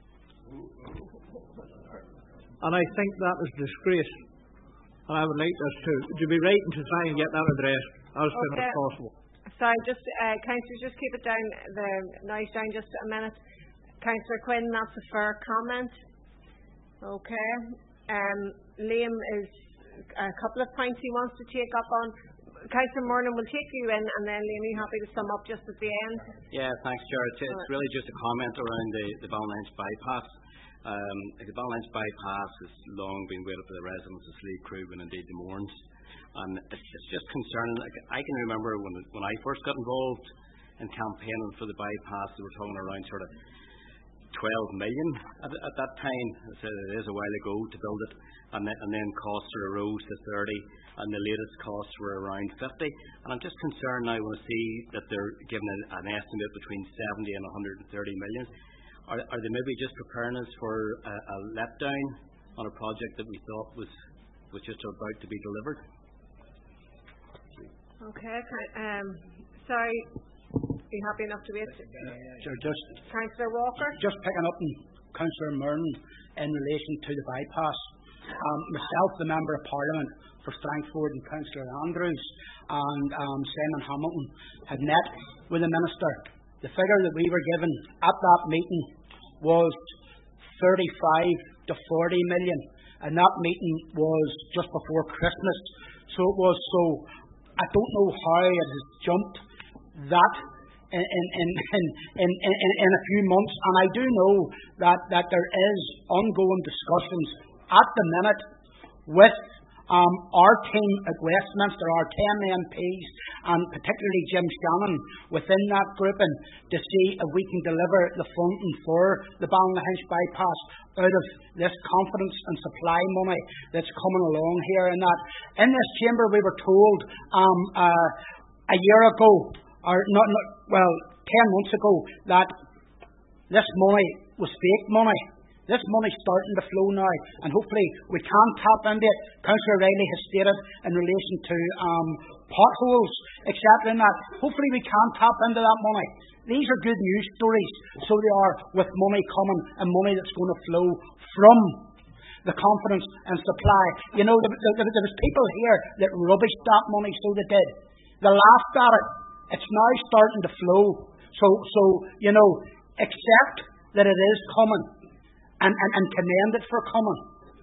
And I think that is a disgrace. And I would like us to, to be writing to try and get that addressed. as soon Okay. as possible. Sorry, just uh, Councillor, just keep it down, the noise down just a minute. Councillor Quinn, that's a fair comment. Okay. Um, Liam is a couple of points he wants to take up on. Councillor Moran, we'll take you in, and then Liam, are you happy to sum up just at the end? Yeah, thanks, Chair. It's, it's really just a comment around the, the Ballinhinch bypass. Um, the Ballinhinch bypass has long been waited for the residents of Slieve Croob and indeed the Mourns. And it's, it's just concerning. Like, I can remember when when I first got involved in campaigning for the bypass, they were talking around sort of twelve million at, at that time. I said it is a while ago to build it, and then, and then costs sort of rose to thirty, and the latest costs were around fifty. And I'm just concerned now when I see that they're giving an, an estimate between seventy and one hundred thirty million. Are, are they maybe just preparing us for a, a letdown on a project that we thought was was just about to be delivered? Okay. Um, sorry. Are you happy enough to wait? Uh, just Councillor Walker. Just picking up on Councillor Murn in relation to the bypass. Um, myself, the Member of Parliament for Strangford, and Councillor Andrews and um, Simon Hamilton had met with the Minister. The figure that we were given at that meeting was thirty-five to forty million, and that meeting was just before Christmas. So it was so. I don't know how it has jumped that in in in in, in, in, in a few months, and I do know that, that there is ongoing discussions at the minute with um, our team at Westminster, our ten M Ps, and particularly Jim Shannon within that grouping, to see if we can deliver the funding for the Ballinhinch bypass out of this confidence and supply money that's coming along here. And that in this chamber we were told um, uh, a year ago, or not, not well, ten months ago, that this money was fake money. This money's starting to flow now, and hopefully we can tap into it. Councillor Riley has stated in relation to um, potholes, et cetera, and that. Hopefully we can tap into that money. These are good news stories, so they are, with money coming and money that's going to flow from the confidence and supply. You know, there, there, there was people here that rubbished that money, so they did. They laughed at it. It's now starting to flow. So, so you know, accept that it is coming. And, and, and commend it for coming.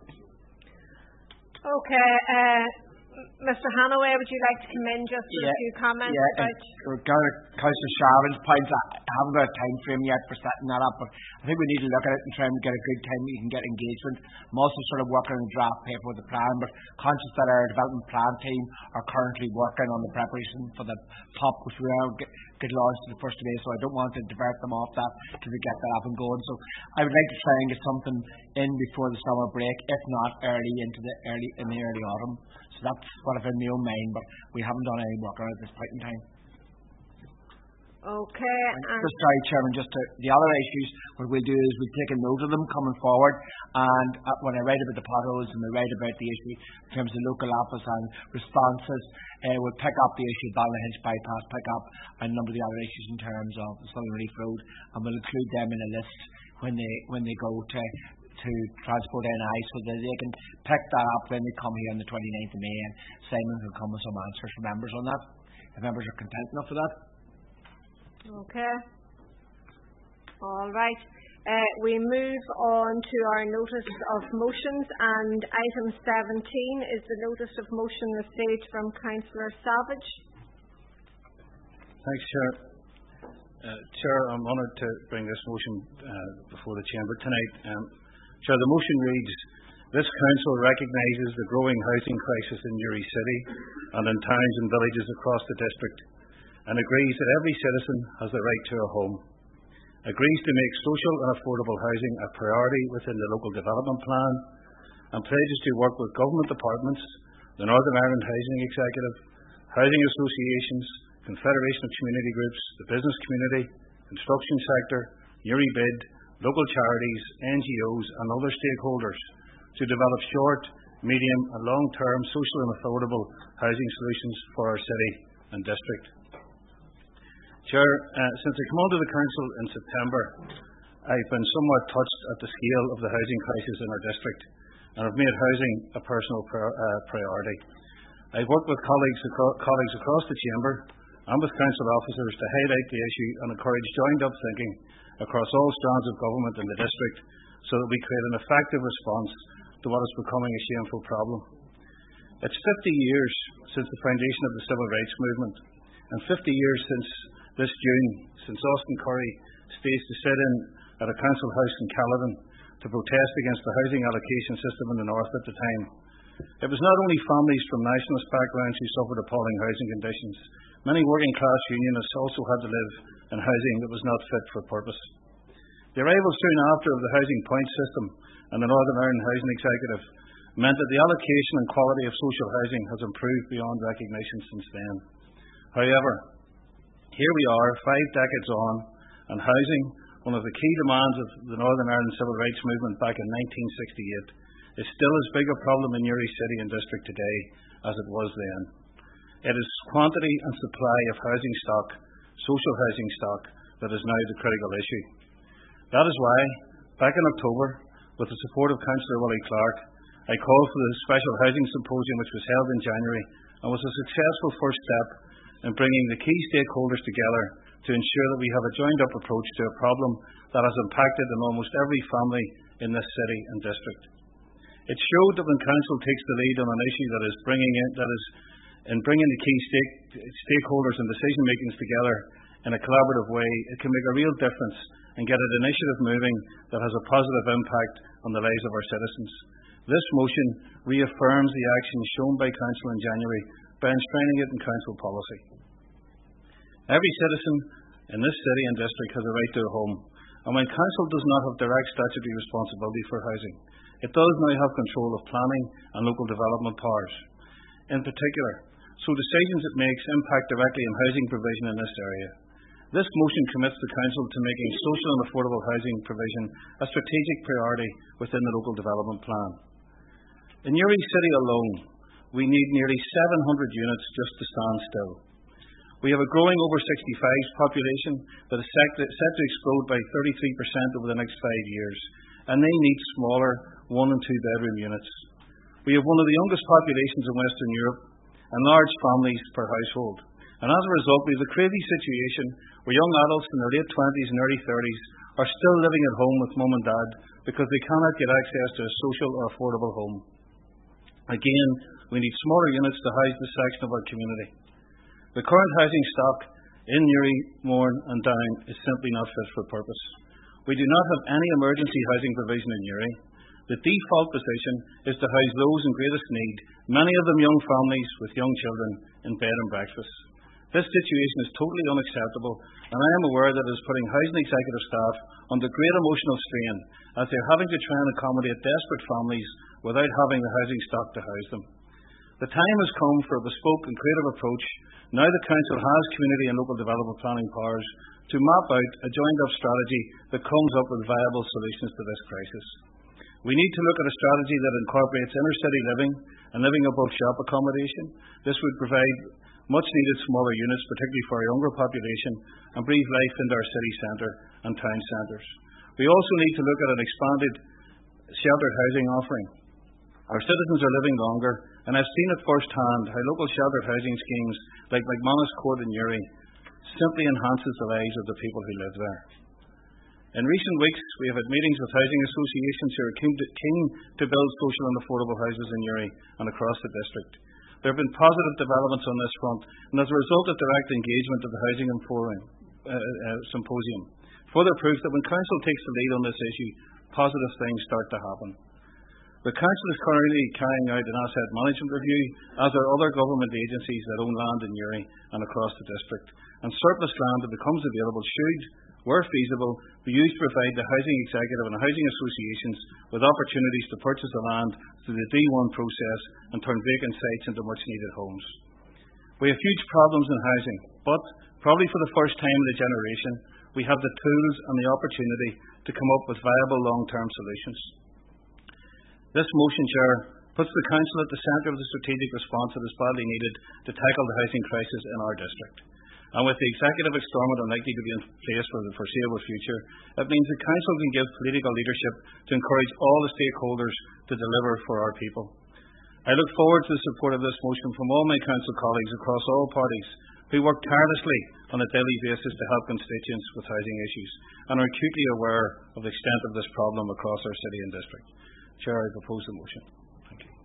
Okay, uh, Mister Hannaway, would you like to come in just for yeah, a few comments yeah, about... Regarding Councillor Sharon's points, I haven't got a time frame yet for setting that up, but I think we need to look at it and try and get a good time we can get engagement. I'm also sort of working on a draft paper with the plan, but conscious that our development plan team are currently working on the preparation for the top, which we are get, get launched the first of May, so I don't want to divert them off that till we get that up and going. So I would like to try and get something in before the summer break, if not early into the early in the early autumn. So that's what I've in my own mind, but we haven't done any work on it at this point in time. Okay. Um, just sorry, Chairman, just to, the other issues, what we'll do is we'll take a note of them coming forward, and uh, when I write about the potholes and I write about the issue in terms of local office and responses, uh, we'll pick up the issue of Ballinhinch bypass, pick up a number of the other issues in terms of the Southern Reef Road, and we'll include them in a list when they when they go to to Transport N I, so that they can pick that up when they come here on the twenty-ninth of May, and Simon can come with some answers from members on that, if members are content enough for that. Okay. All right. Uh, we move on to our notice of motions, and item seventeen is the notice of motion received from Councillor Savage. Thanks, Chair. Uh, Chair, I'm honoured to bring this motion uh, before the Chamber tonight. Um, Chair, the motion reads, "This Council recognises the growing housing crisis in Newry City and in towns and villages across the district, and agrees that every citizen has the right to a home, agrees to make social and affordable housing a priority within the local development plan, and pledges to work with government departments, the Northern Ireland Housing Executive, housing associations, Confederation of Community Groups, the business community, construction sector, Newry Bid, local charities, N G Os and other stakeholders to develop short, medium and long-term social and affordable housing solutions for our city and district." Chair, uh, since I came onto the Council in September, I've been somewhat touched at the scale of the housing crisis in our district, and I've made housing a personal pri- uh, priority. I've worked with colleagues, acro- colleagues across the Chamber and with Council officers to highlight the issue and encourage joined-up thinking across all strands of government in the district so that we create an effective response to what is becoming a shameful problem. It's fifty years since the foundation of the civil rights movement, and fifty years since this June, since Austin Curry staged to sit in at a council house in Caledon to protest against the housing allocation system in the north at the time. It was not only families from nationalist backgrounds who suffered appalling housing conditions. Many working class unionists also had to live in housing that was not fit for purpose. The arrival soon after of the housing point system and the Northern Ireland Housing Executive meant that the allocation and quality of social housing has improved beyond recognition since then. However, here we are, five decades on, and housing, one of the key demands of the Northern Ireland civil rights movement back in nineteen sixty-eight, is still as big a problem in Uri City and District today as it was then. It is quantity and supply of housing stock, social housing stock, that is now the critical issue. That is why, back in October, with the support of Councillor Willie Clark, I called for the Special Housing Symposium which was held in January and was a successful first step in bringing the key stakeholders together to ensure that we have a joined-up approach to a problem that has impacted on almost every family in this city and district. It showed that when Council takes the lead on an issue that is bringing in, that is in bringing the key stake, stakeholders and decision makings together in a collaborative way, it can make a real difference and get an initiative moving that has a positive impact on the lives of our citizens. This motion reaffirms the action shown by Council in January by enshrining it in Council policy. Every citizen in this city and district has a right to a home, and when Council does not have direct statutory responsibility for housing, it does now have control of planning and local development powers. In particular, so decisions it makes impact directly on housing provision in this area. This motion commits the Council to making social and affordable housing provision a strategic priority within the local development plan. In Uri City alone, we need nearly seven hundred units just to stand still. We have a growing over sixty-fives population that is set to, set to explode by thirty-three percent over the next five years, and they need smaller one and two bedroom units. We have one of the youngest populations in Western Europe and large families per household. And as a result, we have a crazy situation where young adults in their late twenties and early thirties are still living at home with mum and dad because they cannot get access to a social or affordable home. Again, we need smaller units to house this section of our community. The current housing stock in Uri, Mourne and Down is simply not fit for purpose. We do not have any emergency housing provision in Uri. The default position is to house those in greatest need, many of them young families with young children, in bed and breakfast. This situation is totally unacceptable, and I am aware that it is putting housing executive staff under great emotional strain as they are having to try and accommodate desperate families without having the housing stock to house them. The time has come for a bespoke and creative approach. Now the Council has community and local development planning powers to map out a joined-up strategy that comes up with viable solutions to this crisis. We need to look at a strategy that incorporates inner-city living and living above shop accommodation. This would provide much-needed smaller units, particularly for our younger population, and breathe life into our city centre and town centres. We also need to look at an expanded sheltered housing offering. Our citizens are living longer, and I've seen it firsthand how local sheltered housing schemes like McManus Court in Uri simply enhances the lives of the people who live there. In recent weeks, we have had meetings with housing associations who are keen to, keen to build social and affordable houses in Uri and across the district. There have been positive developments on this front, and as a result of direct engagement at the Housing and Forum uh, uh, Symposium, further proof that when Council takes the lead on this issue, positive things start to happen. The Council is currently carrying out an asset management review, as are other government agencies that own land in Uri and across the district, and surplus land that becomes available should, where feasible, be used to provide the housing executive and housing associations with opportunities to purchase the land through the D one process and turn vacant sites into much-needed homes. We have huge problems in housing, but probably for the first time in a generation, we have the tools and the opportunity to come up with viable long-term solutions. This motion, Chair, puts the Council at the centre of the strategic response that is badly needed to tackle the housing crisis in our district. And with the executive experiment unlikely to be in place for the foreseeable future, it means the Council can give political leadership to encourage all the stakeholders to deliver for our people. I look forward to the support of this motion from all my council colleagues across all parties who work tirelessly on a daily basis to help constituents with housing issues and are acutely aware of the extent of this problem across our city and district. Chair, I propose the motion. Thank you.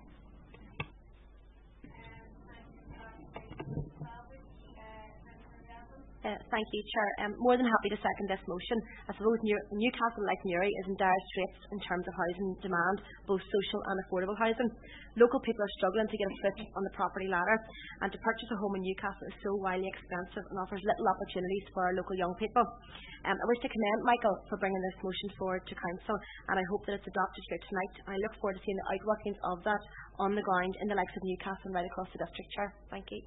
Uh, thank you, Chair. I'm more than happy to second this motion. I suppose New- Newcastle, like Newry, is in dire straits in terms of housing demand, both social and affordable housing. Local people are struggling to get a foot on the property ladder, and to purchase a home in Newcastle is so wildly expensive and offers little opportunities for our local young people. Um, I wish to commend Michael for bringing this motion forward to Council, and I hope that it's adopted here tonight. And I look forward to seeing the outworkings of that on the ground in the likes of Newcastle and right across the district, Chair. Thank you.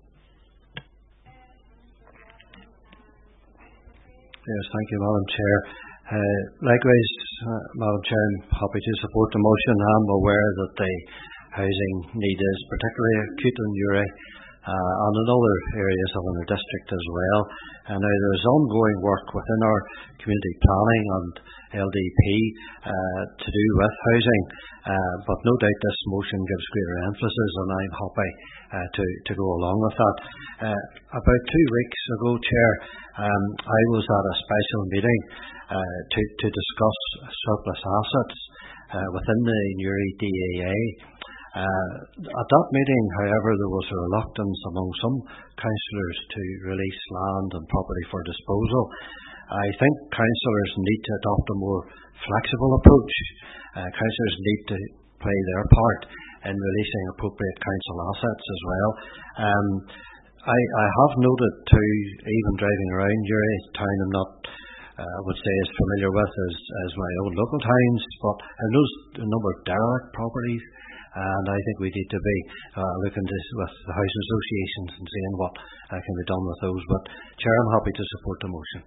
Yes, thank you, Madam Chair. Uh, likewise, uh, Madam Chair, I'm happy to support the motion. I'm aware that the housing need is particularly acute in Newry uh, and in other areas of our district as well. And now there is ongoing work within our community planning and L D P uh, to do with housing, uh, but no doubt this motion gives greater emphasis, and I'm happy uh, to, to go along with that. Uh, about two weeks ago, Chair, um, I was at a special meeting uh, to, to discuss surplus assets uh, within the Newry D A A. Uh, at that meeting, however, there was a reluctance among some councillors to release land and property for disposal. I think councillors need to adopt a more flexible approach. Uh, councillors need to play their part in releasing appropriate council assets as well. Um, I, I have noted too, even driving around Newry, a town I'm not, uh, I would say, as familiar with as, as my own local towns, but I noticed a number of derelict properties, and I think we need to be uh, looking to, with the housing associations and seeing what uh, can be done with those. But Chair, I'm happy to support the motion.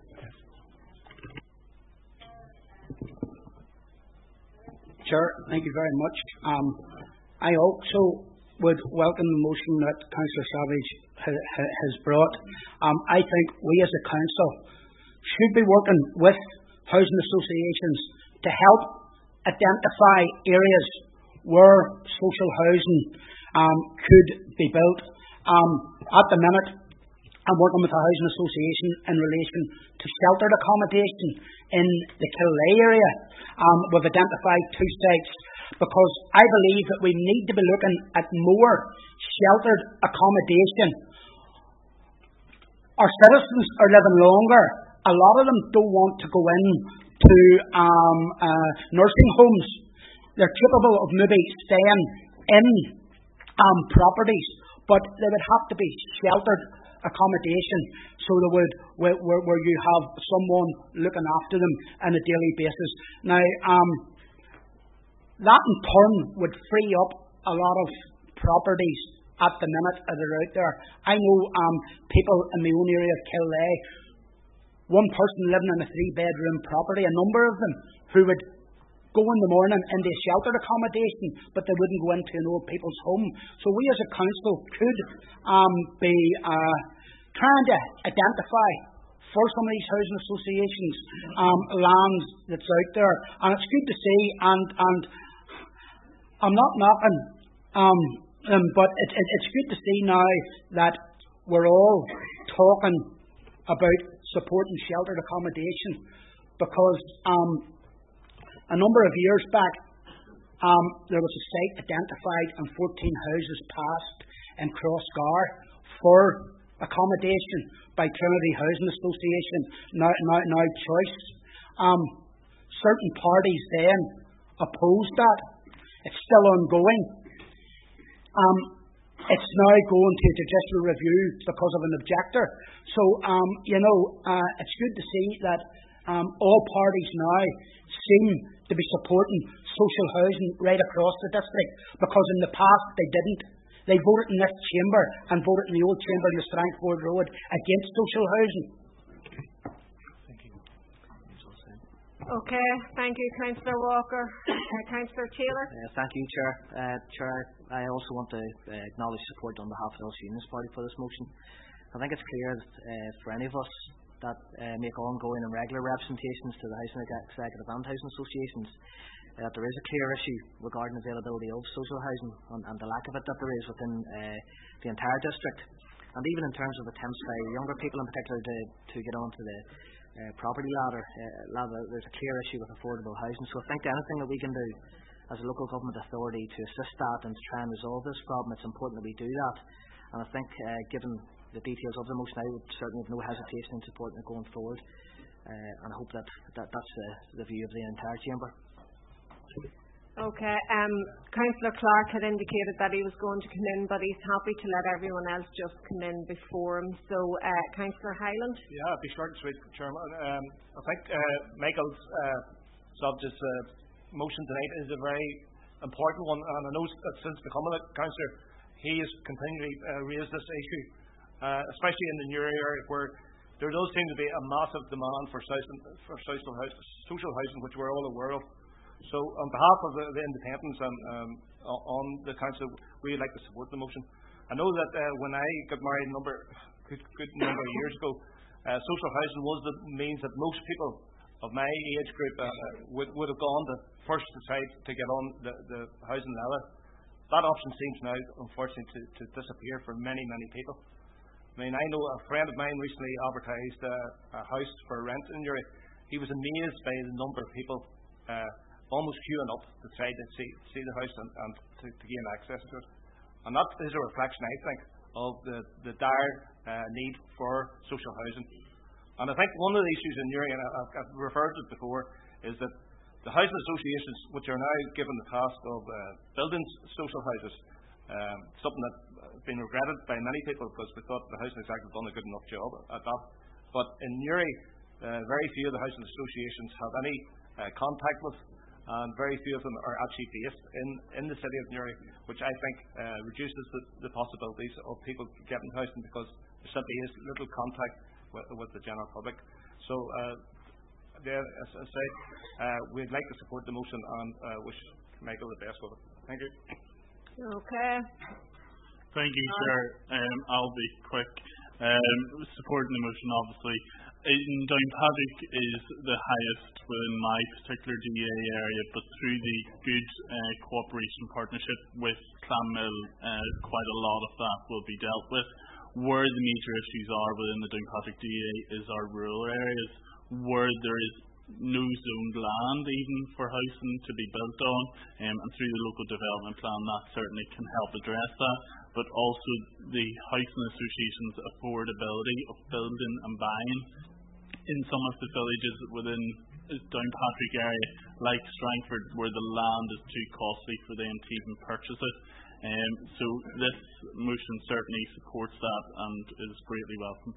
Chair, thank you very much. Um, I also would welcome the motion that Councillor Savage ha- ha- has brought. Um, I think we as a council should be working with housing associations to help identify areas where social housing um, could be built. Um, at the minute, I'm working with a housing association in relation to sheltered accommodation in the Killaloe area. Um, we've identified two sites because I believe that we need to be looking at more sheltered accommodation. Our citizens are living longer. A lot of them don't want to go in to um, uh, nursing homes. They're capable of maybe staying in um, properties, but they would have to be sheltered accommodation, so they would where, where, where you have someone looking after them on a daily basis. Now, um, that in turn would free up a lot of properties at the minute that are out there. I know um, people in my own area of Killaloe, one person living in a three-bedroom property, a number of them who would go in the morning into a sheltered accommodation, but they wouldn't go into an old people's home. So we as a council could um, be uh, trying to identify for some of these housing associations um, lands that's out there. And it's good to see, and, and I'm not knocking, um, um, but it, it, it's good to see now that we're all talking about supporting sheltered accommodation, because um, a number of years back, um, there was a site identified and fourteen houses passed in Crossgar for accommodation by Trinity Housing Association, now, now, now Choice. Um, certain parties then opposed that. It's still ongoing. Um, it's now going to a judicial review because of an objector. So, um, you know, uh, it's good to see that um, all parties now seem to be supporting social housing right across the district, because in the past they didn't. They voted in this chamber and voted in the old chamber in the Strangford Road against social housing. Okay, thank you, Councillor Walker. Uh, Councillor Taylor. Uh, thank you, Chair. Uh, Chair, I also want to uh, acknowledge support on behalf of the Ulster Unionist Party for this motion. I think it's clear that uh, for any of us that uh, make ongoing and regular representations to the housing executive and housing associations, that there is a clear issue regarding availability of social housing and, and the lack of it that there is within uh, the entire district. And even in terms of attempts by younger people in particular to, to get onto the uh, property ladder, uh, ladder, there's a clear issue with affordable housing. So I think anything that we can do as a local government authority to assist that and to try and resolve this problem, it's important that we do that. And I think, uh, given the details of the motion, I would certainly have no hesitation in supporting it going forward. Uh, and I hope that, that that's the, the view of the entire chamber. Okay. Um, Councillor Clark had indicated that he was going to come in, but he's happy to let everyone else just come in before him. So, uh, Councillor Hyland. Yeah, I'll be short and sweet, Chairman. Um, I think uh, Michael's uh, subject uh, motion tonight is a very important one, and I know that since becoming a councillor, he has continually uh, raised this issue, uh, especially in the Newry area where there does seem to be a massive demand for social, for social, house, social housing, which we're all aware of. So, on behalf of the, the independents and um, on the council, we'd like to support the motion. I know that uh, when I got married a number, good, good number of years ago, uh, social housing was the means that most people of my age group uh, would, would have gone to first decide to get on the, the housing ladder. That option seems now, unfortunately, to, to disappear for many, many people. I mean, I know a friend of mine recently advertised uh, a house for rent in Newry. He was amazed by the number of people uh, almost queuing up to try to see, see the house and, and to, to gain access to it. And that is a reflection, I think, of the, the dire uh, need for social housing. And I think one of the issues in Newry, and I've, I've referred to it before, is that the housing associations, which are now given the task of uh, building social houses, um, something that has been regretted by many people because we thought the Housing Executive had done a good enough job at that. But in Newry, uh, very few of the housing associations have any uh, contact with, and very few of them are actually based in, in the city of Newry, which I think uh, reduces the, the possibilities of people getting housing because there simply is little contact with, with the general public. So, uh, there, as I say, uh, we'd like to support the motion and uh, wish Michael the best with it. Thank you. Okay. Thank you, Chair. Um, I'll be quick. Um, supporting the motion, obviously. In Downpatrick is the highest within my particular D A area, but through the good uh, cooperation partnership with Clonmel, uh, quite a lot of that will be dealt with. Where the major issues are within the Downpatrick D A is our rural areas, where there is no zoned land even for housing to be built on, um, and through the local development plan that certainly can help address that, but also the housing associations' affordability of building and buying in some of the villages within the Downpatrick area, like Strangford, where the land is too costly for them to even purchase it. Um, so this motion certainly supports that and is greatly welcomed.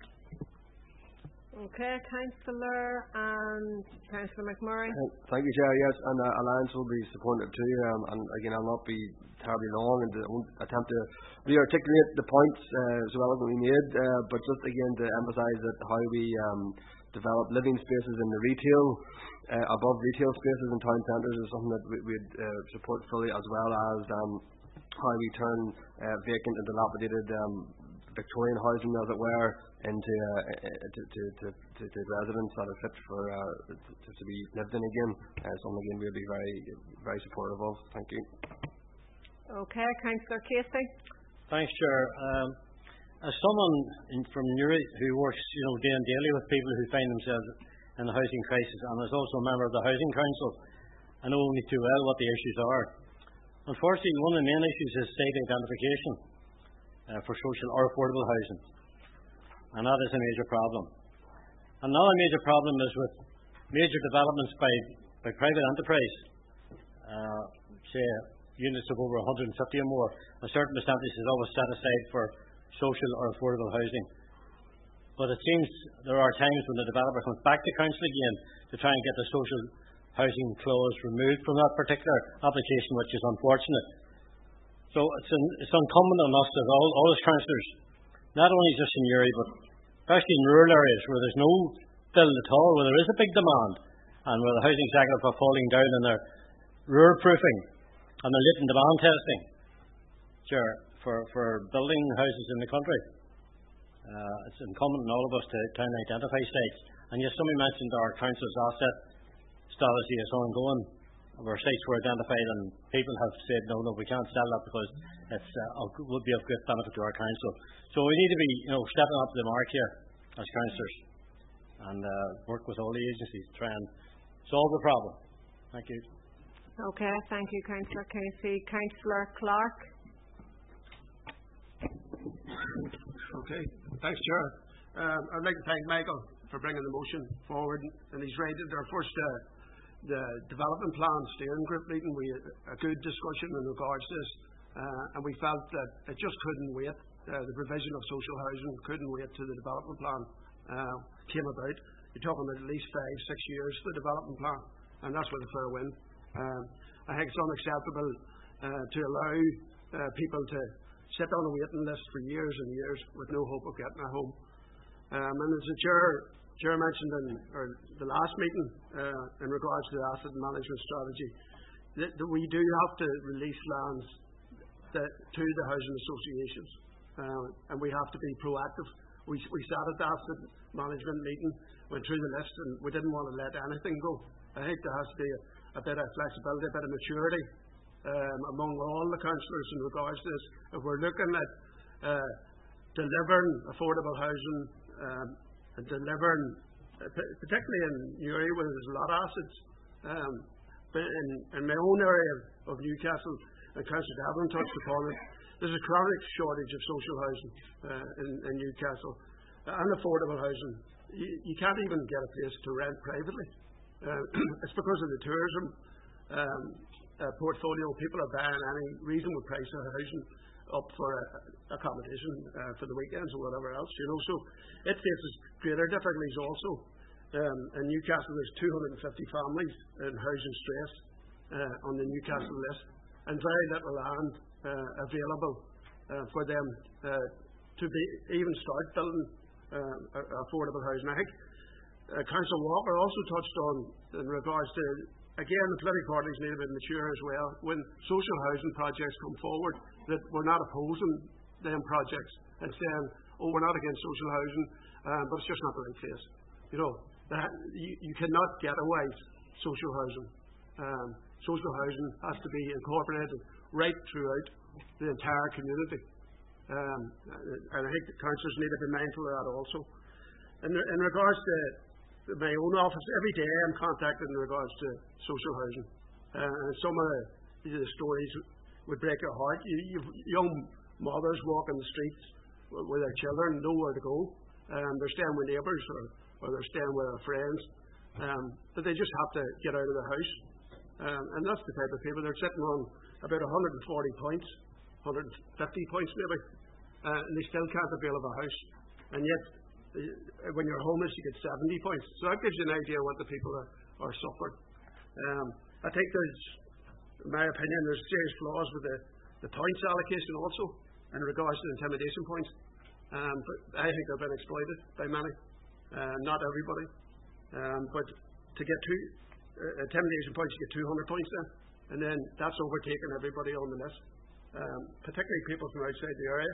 Okay, Councillor and Councillor McMurray. Uh, thank you, Chair. Yes, and uh, Alliance will be supporting it too. Um, and again, I'll not be terribly long and I won't attempt to re-articulate the points uh, so eloquently made, uh, but just again to emphasise that how we um, develop living spaces in the retail, uh, above retail spaces in town centres is something that we, we'd uh, support fully, as well as um, how we turn uh, vacant and dilapidated um, Victorian housing, as it were, into uh, to, to, to, to, to residents that are fit for uh, to, to be lived in again. Uh, something again we'll be very very supportive of. Thank you. Okay, Councillor Casey. Thanks, Chair. Um, as someone in, from Newry who works, you know, day and daily with people who find themselves in the housing crisis, and as also a member of the Housing Council, I know only too well what the issues are. Unfortunately, one of the main issues is site identification uh, for social or affordable housing. And that is a major problem. Another major problem is with major developments by, by private enterprise, uh, say units of over one hundred fifty or more. A certain percentage is always set aside for social or affordable housing. But it seems there are times when the developer comes back to council again to try and get the social housing clause removed from that particular application, which is unfortunate. So it's, an, it's incumbent on us as all, all as councillors, not only just in Newry, but especially in rural areas where there's no build at all, where there is a big demand, and where the housing executive are falling down in their rural proofing and their latent demand testing, sure, for, for building houses in the country. Uh, it's incumbent on all of us to try and identify sites. And yes, somebody mentioned our council's asset strategy is ongoing. where sites were identified and people have said, no, no, we can't sell that because it uh, would be of great benefit to our council. So we need to be, you know, stepping up to the mark here as councillors and uh, work with all the agencies to try and solve the problem. Thank you. Okay, thank you, Councillor. Can I see Councillor Clark? Okay, thanks, Chair. Um, I'd like to thank Michael for bringing the motion forward, and he's right at our first uh, the development plan steering group meeting. We had a good discussion in regards to this, uh, and we felt that it just couldn't wait. Uh, the provision of social housing couldn't wait till the development plan uh, came about. You're talking about at least five, six years for the development plan, and that's with a fair win. Um, I think it's unacceptable uh, to allow uh, people to sit on a waiting list for years and years with no hope of getting a home. Um, and as the chair, chair mentioned in or the last meeting uh, in regards to the asset management strategy, that, that we do have to release lands that, to the housing associations, uh, and we have to be proactive. We, we sat at the asset management meeting, went through the list, and we didn't want to let anything go. I think there has to be a, a bit of flexibility, a bit of maturity um, among all the councillors in regards to this. If we're looking at uh, delivering affordable housing um, and delivering, uh, particularly in Newry where there's a lot of assets, um, but in, in my own area of Newcastle, and Councillor Davlin touched upon it, there's a chronic shortage of social housing uh, in, in Newcastle, uh, and affordable housing. You, you can't even get a place to rent privately. Uh, it's because of the tourism um, uh, portfolio. People are buying any reasonable price of housing up for uh, accommodation uh, for the weekends or whatever else, you know. So it faces greater difficulties also. Um, in Newcastle, there's two hundred fifty families in housing stress uh, on the Newcastle list, and very little land uh, available uh, for them uh, to be even start building uh, affordable housing. I think Uh, Councillor Walker also touched on in regards to, again, the political parties need to be mature as well. When social housing projects come forward, that we're not opposing them projects and saying, oh, we're not against social housing, um, but it's just not the right place. You know, that, you, you cannot get away social housing. Um, social housing has to be incorporated right throughout the entire community. Um, and I think the councillors need to be mindful of that also. In, in regards to my own office, every day I'm contacted in regards to social housing. Uh, and some of the, the stories would break your heart. You, you've young mothers walking the streets with, with their children, nowhere to go. Um, they're staying with neighbours or, or they're staying with their friends. Um, but they just have to get out of the house. Um, and that's the type of people. They're sitting on about one hundred forty points, one hundred fifty points maybe, uh, and they still can't avail of a house. And yet, when you're homeless, you get seventy points. So that gives you an idea what the people are, are suffering. Um, I think there's, in my opinion, there's serious flaws with the, the points allocation also in regards to intimidation points. Um, but I think they've been exploited by many, uh, not everybody. Um, but to get two uh, intimidation points, you get two hundred points then, and then that's overtaking everybody on the list, um, particularly people from outside the area.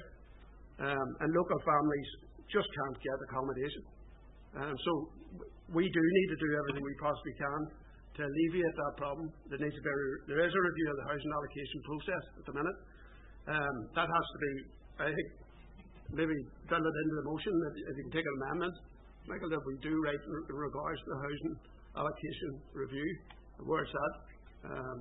Um, and local families just can't get accommodation. Um, so we do need to do everything we possibly can to alleviate that problem. There needs to be a, there is a review of the housing allocation process at the minute. Um, that has to be, I think, maybe build it into the motion if, if you can take an amendment, Michael, that we do right in, in regards to the housing allocation review, where it's at. Um,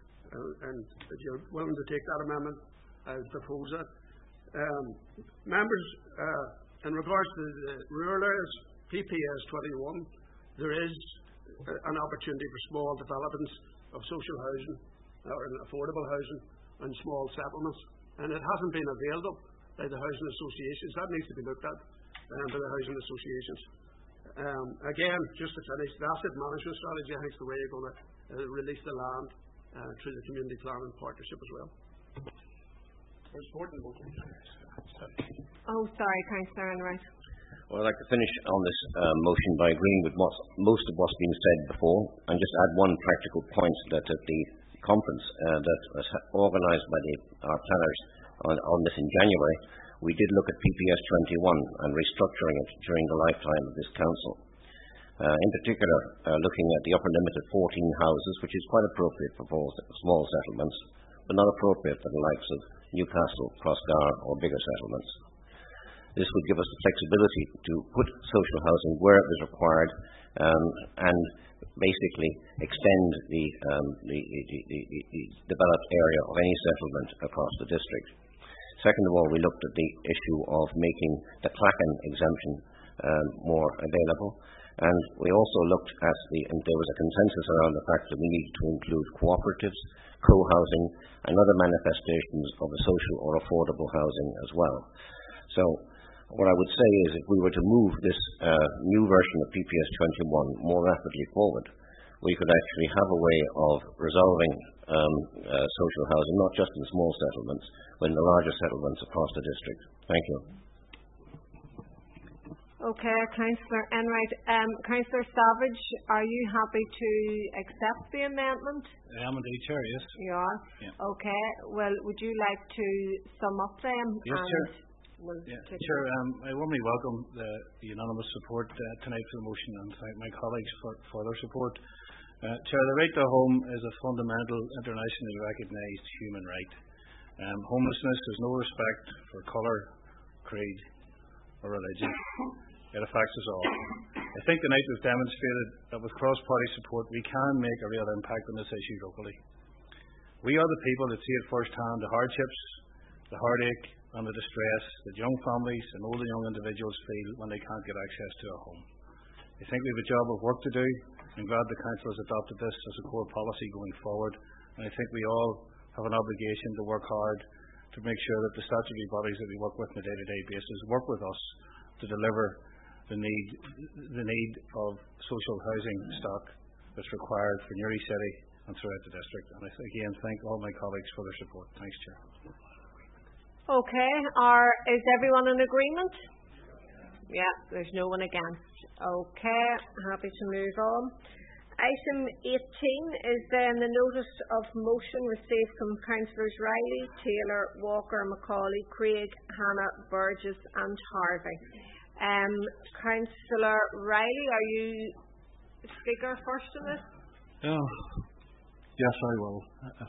and if you're willing to take that amendment, I would propose that. Um, members, uh, in regards to the rural areas, P P S twenty-one, there is an opportunity for small developments of social housing or affordable housing and small settlements, and it hasn't been availed of by the housing associations. That needs to be looked at um, by the housing associations. Um, again, just to finish, the asset management strategy, I think, is the way you're going to uh, release the land uh, through the community planning partnership as well. Oh, sorry, Councillor Enright. Well, I'd like to finish on this uh, motion by agreeing with what's, most of what's been said before, and just add one practical point that at the conference uh, that was organised by the, our planners on, on this in January, we did look at P P S twenty-one and restructuring it during the lifetime of this council. Uh, in particular, uh, looking at the upper limit at fourteen houses, which is quite appropriate for small settlements, but not appropriate for the likes of Newcastle, Crossgar, or bigger settlements. This would give us the flexibility to put social housing where it was required um, and basically extend the, um, the, the, the, the developed area of any settlement across the district. Second of all, we looked at the issue of making the Clachan exemption um, more available. And we also looked at the, and there was a consensus around the fact that we needed to include cooperatives, co-housing, and other manifestations of the social or affordable housing as well. So, what I would say is if we were to move this uh, new version of P P S twenty-one more rapidly forward, we could actually have a way of resolving um, uh, social housing, not just in small settlements, but in the larger settlements across the district. Thank you. Okay, Councillor Enright. Um, Councillor Savage, are you happy to accept the amendment? I am indeed, Chair, yes. You are? Yeah. Okay. Well, would you like to sum up then? Yes, Chair. We'll yeah, Chair, um, I warmly welcome the, the unanimous support uh, tonight for the motion and thank my colleagues for, for their support. Uh, Chair, the right to a home is a fundamental internationally recognised human right. Um, homelessness has no respect for colour, creed or religion. It affects us all. I think tonight we've demonstrated that with cross-party support we can make a real impact on this issue locally. We are the people that see at first hand the hardships, the heartache and the distress that young families and old and young individuals feel when they can't get access to a home. I think we have a job of work to do. I'm glad the Council has adopted this as a core policy going forward, and I think we all have an obligation to work hard to make sure that the statutory bodies that we work with on a day-to-day basis work with us to deliver the need the need of social housing stock that's required for Newry City and throughout the district. And I again thank all my colleagues for their support. Thanks, Chair. Okay. Are, is everyone in agreement? Yeah, there's no one against. Okay, happy to move on. Item eighteen is then the notice of motion received from Councillors Riley, Taylor, Walker, Macaulay, Craig, Hannah, Burgess and Harvey. Um, Councillor Riley, are you speaker first on this? Oh, yes, I will.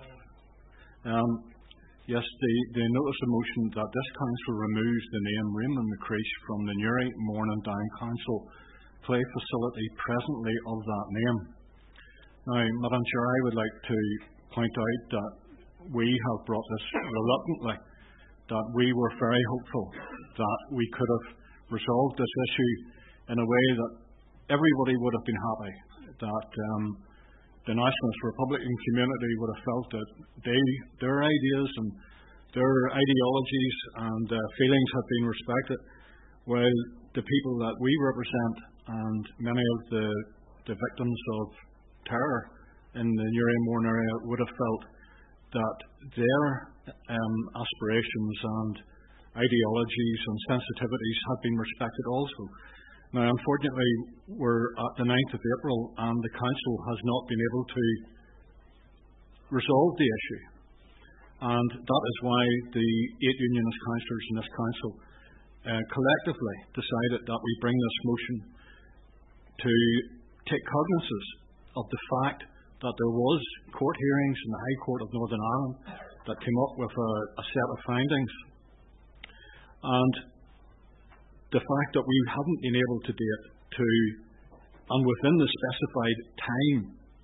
Um, yes, the, the notice of motion that this council removes the name Raymond McCreesh from the Newry Morning Down Council play facility presently of that name. Now, Madam Chair, I would like to point out that we have brought this reluctantly, that we were very hopeful that we could have resolved this issue in a way that everybody would have been happy, that um, the Nationalist Republican community would have felt that they, their ideas and their ideologies and uh, feelings have been respected, while the people that we represent and many of the, the victims of terror in the Newry Mourne area would have felt that their um, aspirations and ideologies and sensitivities have been respected also. Now, unfortunately, we're at the ninth of April and the Council has not been able to resolve the issue. And that is why the eight Unionist councillors in this Council uh, collectively decided that we bring this motion to take cognizance of the fact that there was court hearings in the High Court of Northern Ireland that came up with a, a set of findings. And the fact that we haven't been able to date to, and within the specified time,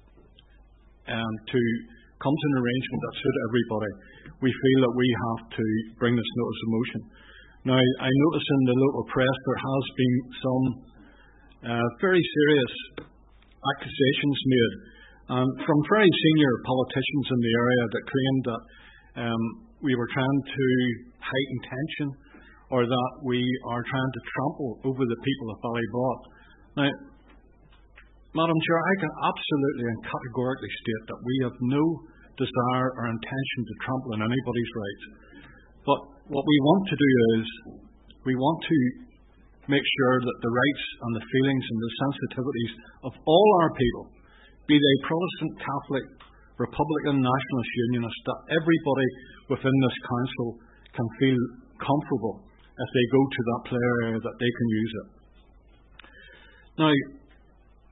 um, to come to an arrangement that suit everybody, we feel that we have to bring this notice of motion. Now, I notice in the local press there has been some uh, very serious accusations made um, from very senior politicians in the area that claimed that um, we were trying to heighten tension or that we are trying to trample over the people of Ballybor. Now, Madam Chair, I can absolutely and categorically state that we have no desire or intention to trample on anybody's rights. But what we want to do is we want to make sure that the rights and the feelings and the sensitivities of all our people, be they Protestant, Catholic, Republican, Nationalist, Unionist, that everybody within this council can feel comfortable if they go to that play area that they can use it. Now,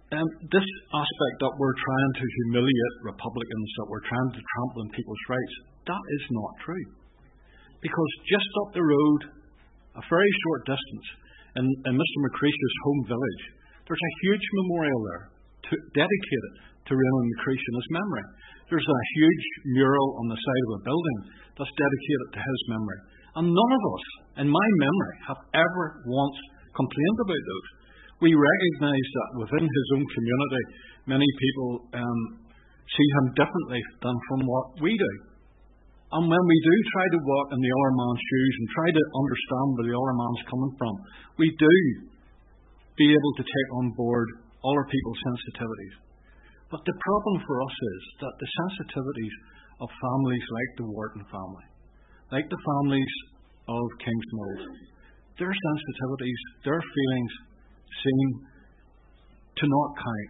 um, this aspect that we're trying to humiliate Republicans, that we're trying to trample on people's rights, that is not true. Because just up the road, a very short distance, in, in Mister McCreesh's home village, there's a huge memorial there to, dedicated to Raymond McCreesh in his memory. There's a huge mural on the side of a building that's dedicated to his memory. And none of us, in my memory, have ever once complained about those. We recognise that within his own community, many people um, see him differently than from what we do. And when we do try to walk in the other man's shoes and try to understand where the other man's coming from, we do be able to take on board other people's sensitivities. But the problem for us is that the sensitivities of families like the Wharton family, like the families of Kingsmills, their sensitivities, their feelings seem to not count.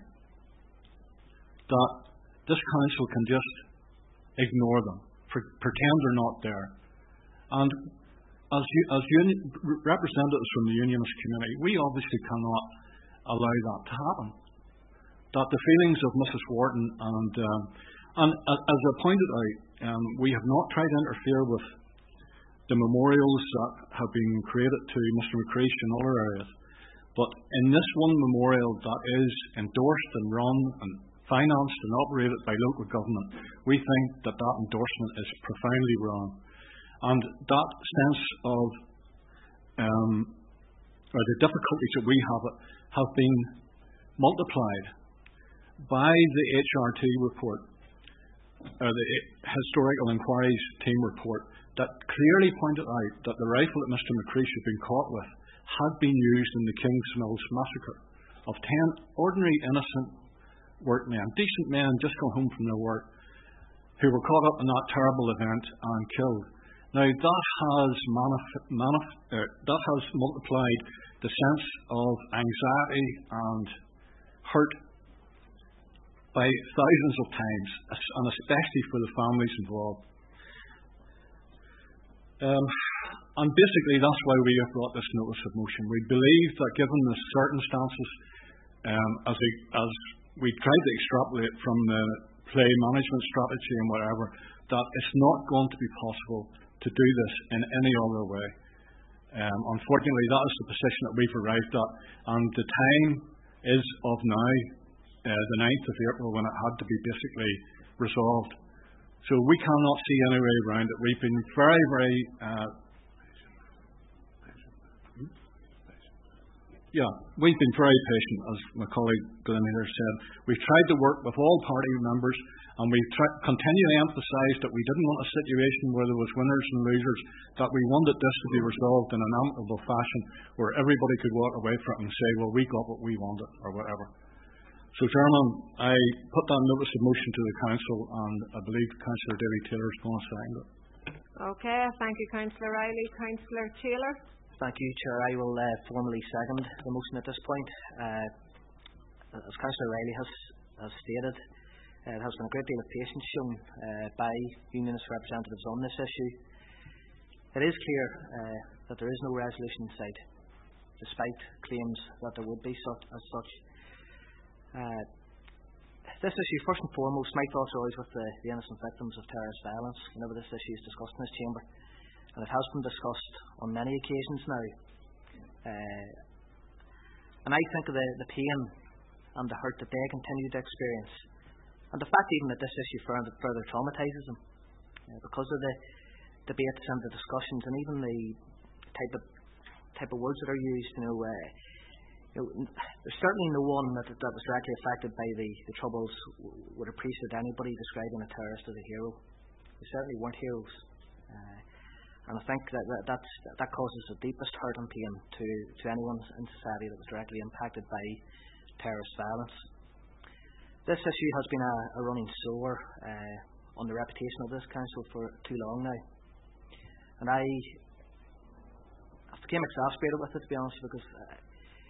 That this council can just ignore them, pretend they're not there. And as, you, as union, representatives from the unionist community, we obviously cannot allow that to happen. That the feelings of Missus Wharton and, um, and as I pointed out, um, we have not tried to interfere with the memorials that have been created to Mister McCreesh in other areas. But in this one memorial that is endorsed and run and financed and operated by local government, we think that that endorsement is profoundly wrong. And that sense of, um, or the difficulties that we have have been multiplied by the H R T report, or the Historical Inquiries Team report, that clearly pointed out that the rifle that Mister McCreesh had been caught with had been used in the Kingsmills massacre of ten ordinary innocent workmen, decent men just gone home from their work, who were caught up in that terrible event and killed. Now that has manif- manif- uh, that has multiplied the sense of anxiety and hurt by thousands of times, and especially for the families involved. Um, and basically that's why we have brought this notice of motion. We believe that given the circumstances, um, as, we, as we tried to extrapolate from the play management strategy and whatever, that it's not going to be possible to do this in any other way. Um, unfortunately, that is the position that we've arrived at, and the time is of now, uh, the ninth of April, when it had to be basically resolved. So we cannot see any way around it. We've been very, very uh, yeah, we've been very patient, as my colleague Glenn here said. We've tried to work with all party members, and we've tried, continued to emphasise that we didn't want a situation where there was winners and losers, that we wanted this to be resolved in an amicable fashion where everybody could walk away from it and say, well, we got what we wanted, or whatever. So, Chairman, I put that notice of motion to the Council, and I believe Councillor Daly Taylor is going to sign it. Okay, thank you, Councillor Riley. Councillor Taylor? Thank you, Chair. I will uh, formally second the motion at this point. Uh, as Councillor Riley has, has stated, uh, there has been a great deal of patience shown uh, by unionist representatives on this issue. It is clear uh, that there is no resolution in sight, despite claims that there would be such, as such. Uh, this issue, first and foremost, my thoughts are always with the, the innocent victims of terrorist violence whenever this issue is discussed in this chamber, and it has been discussed on many occasions now. Uh, and I think of the, the pain and the hurt that they continue to experience, and the fact even that this issue further, further traumatises them uh, because of the debates and the discussions, and even the type of type of words that are used. You know. Uh, You know, there's certainly no one that, that was directly affected by the, the troubles would appreciate anybody describing a terrorist as a hero. They certainly weren't heroes. Uh, and I think that, that that's, that causes the deepest hurt and pain to, to anyone in society that was directly impacted by terrorist violence. This issue has been a, a running sore uh, on the reputation of this council for too long now. And I, I became exasperated with it, to be honest, because uh,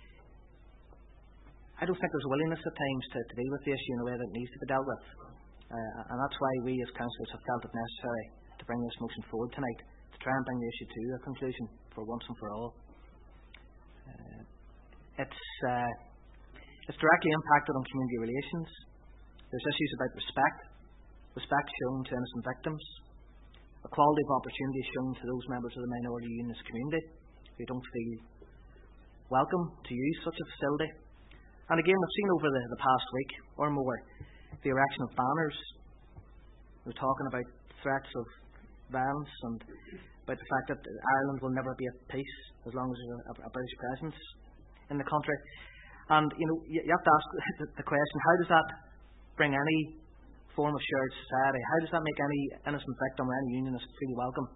I don't think there's a willingness at times to, to deal with the issue in a way that it needs to be dealt with. Uh, and that's why we as councillors have felt it necessary to bring this motion forward tonight, to try and bring the issue to a conclusion for once and for all. Uh, it's uh, It's directly impacted on community relations. There's issues about respect, respect shown to innocent victims, equality of opportunity shown to those members of the minority unionist community who don't feel welcome to use such a facility. And again, we've seen over the, the past week or more the erection of banners. We're talking about threats of violence and about the fact that Ireland will never be at peace as long as there's a, a British presence in the country. And, you know, you, you have to ask the, the question, how does that bring any form of shared society? How does that make any innocent victim or any unionist feel welcome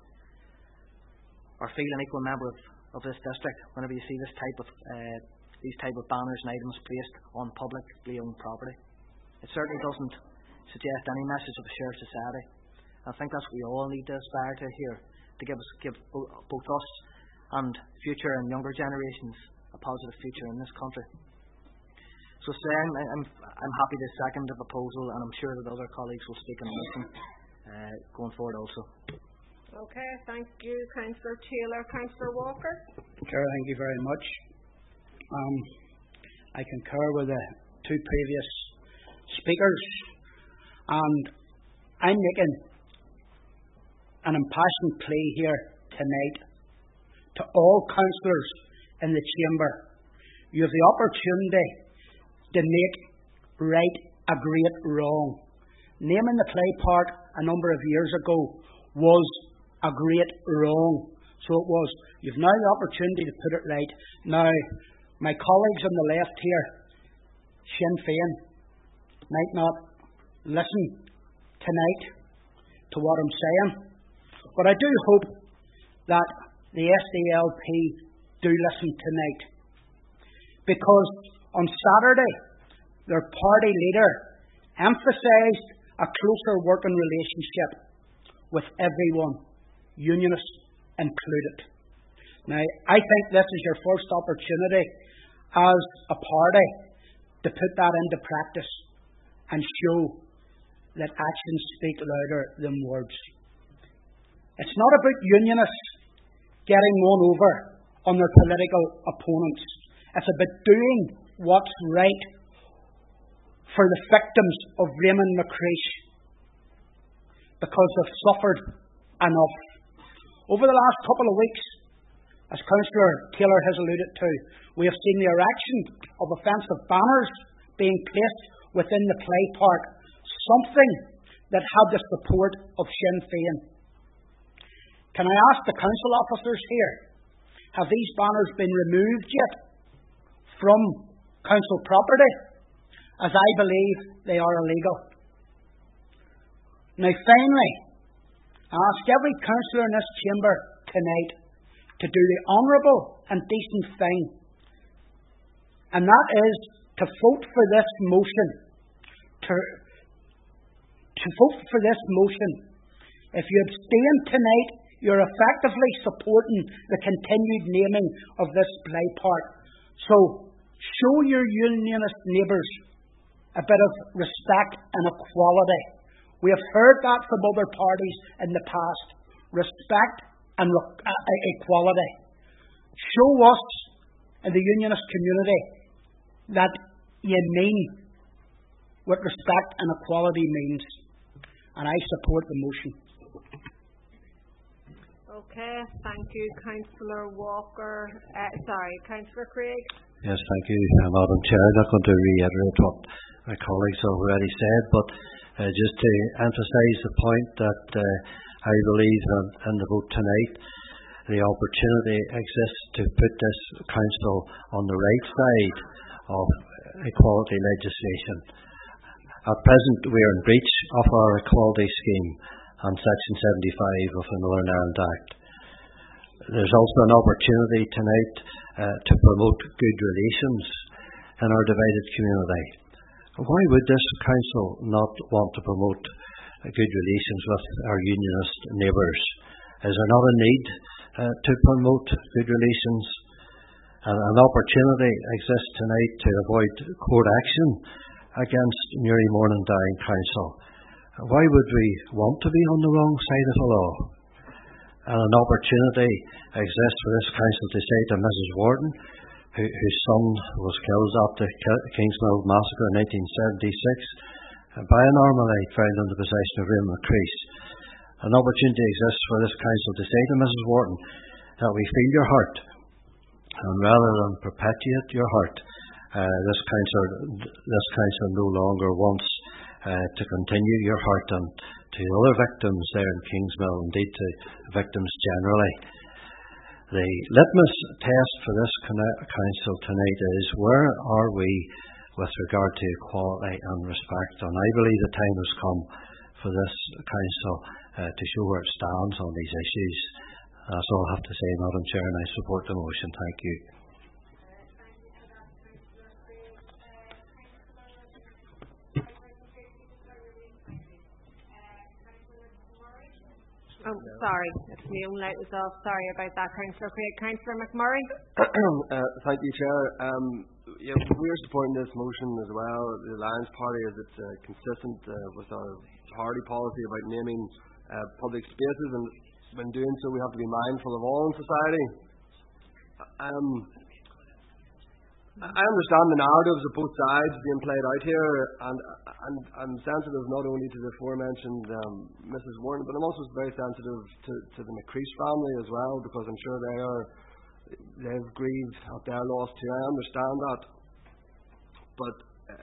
or feel an equal member of, of this district whenever you see this type of uh, these type of banners and items placed on publicly owned property? It certainly doesn't suggest any message of a shared society. I think that's what we all need to aspire to here, to give us, give both us and future and younger generations a positive future in this country. So, say I'm, I'm, I'm happy to second the proposal, and I'm sure that other colleagues will speak in the motion uh, going forward also. Okay, thank you, Councillor Taylor. Councillor Walker. Chair, thank you very much. Um, I concur with the two previous speakers, and I'm making an impassioned plea here tonight to all councillors in the chamber. You have the opportunity to make right a great wrong. Naming the play park a number of years ago was a great wrong. So it was. You've now the opportunity to put it right. Now, my colleagues on the left here, Sinn Féin, might not listen tonight to what I'm saying, but I do hope that the S D L P do listen tonight, because on Saturday their party leader emphasised a closer working relationship with everyone, unionists included. Now, I think this is your first opportunity as a party to put that into practice and show that actions speak louder than words. It's not about unionists getting won over on their political opponents. It's about doing what's right for the victims of Raymond McCreish, because they've suffered enough. Over the last couple of weeks, as Councillor Taylor has alluded to, we have seen the erection of offensive banners being placed within the play park, something that had the support of Sinn Féin. Can I ask the council officers here, have these banners been removed yet from council property? As I believe they are illegal. Now finally, I ask every councillor in this chamber tonight to do the honourable and decent thing, and that is to vote for this motion. To, to vote for this motion. If you abstain tonight, you're effectively supporting the continued naming of this play park. So, show your unionist neighbours a bit of respect and equality. We have heard that from other parties in the past. Respect and re- uh, equality. Show us in the unionist community that you mean what respect and equality means. And I support the motion. Okay, thank you, Councillor Walker. Uh, sorry, Councillor Craig. Yes, thank you, Madam Chair. I'm not going to reiterate what my colleagues have already said, but uh, just to emphasise the point that uh, I believe that in the vote tonight, the opportunity exists to put this council on the right side of equality legislation. At present, we are in breach of our equality scheme and Section seventy-five of the Northern Ireland Act. There's also an opportunity tonight uh, to promote good relations in our divided community. Why would this council not want to promote uh, good relations with our unionist neighbours? Is there not a need uh, to promote good relations? And an opportunity exists tonight to avoid court action against Newry Morningdown Council. Why would we want to be on the wrong side of the law? And an opportunity exists for this council to say to Missus Warden, who, whose son was killed at the Kingsmill massacre in nineteen seventy-six by an Armalite found in the possession of Raymond McCrease. An opportunity exists for this council to say to Missus Wharton that we feel your heart, and rather than perpetuate your heart, uh, this council this council no longer wants uh, to continue your heart and to other victims there in Kingsmill, indeed to victims generally. The litmus test for this council tonight is, where are we with regard to equality and respect? And I believe the time has come for this council uh, to show where it stands on these issues. That's all I have to say, Madam Chair, and I support the motion. Thank you. Oh, sorry, it's my own light was off. Sorry about that, Councillor Craig. Councillor McMurray. uh, thank you, Chair. Um, yeah, we're supporting this motion as well. The Alliance Party, as it's uh, consistent uh, with our party policy about naming uh, public spaces, and when doing so, we have to be mindful of all in society. Um, I understand the narratives of both sides being played out here, and, and I'm sensitive not only to the aforementioned um, Missus Wharton, but I'm also very sensitive to, to the McCrease family as well, because I'm sure they are they've grieved at their loss too. I understand that, but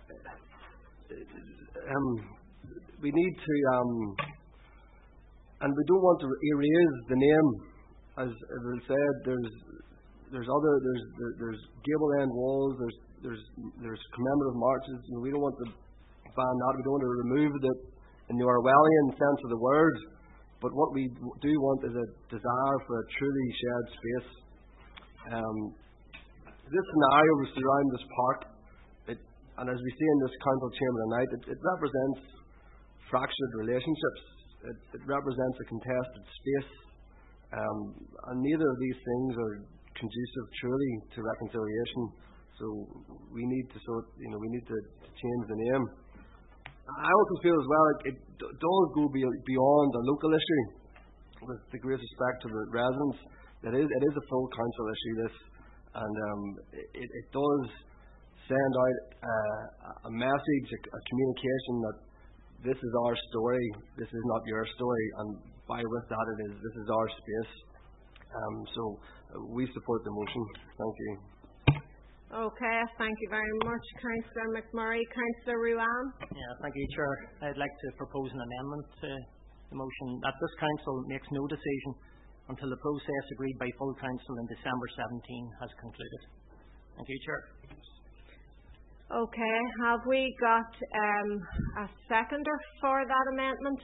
uh, um, we need to, um, and we don't want to erase the name, as, as I said. There's There's other there's there's gable end walls. There's there's there's commemorative marches. You know, we don't want to ban that. We don't want to remove the in the Orwellian sense of the word. But what we do want is a desire for a truly shared space. Um, this scenario was surrounding this park, it, and as we see in this council chamber tonight, it, it represents fractured relationships. It, it represents a contested space, um, and neither of these things are conducive truly to reconciliation. So we need to sort, you know, we need to, to change the name. I also feel as well it, it d- does go be, beyond a local issue. With the greatest respect to the residents, it is it is a full council issue. This, and um, it, it does send out uh, a message, a, a communication that this is our story. This is not your story, and by with that it is this is our space. Um, so uh, we support the motion. Thank you. Okay, thank you very much, Councillor McMurray. Councillor Ruane. Yeah, thank you, Chair. I'd like to propose an amendment to the motion that this council makes no decision until the process agreed by full council in December seventeenth has concluded. Thank you, Chair. Okay, have we got um, a seconder for that amendment?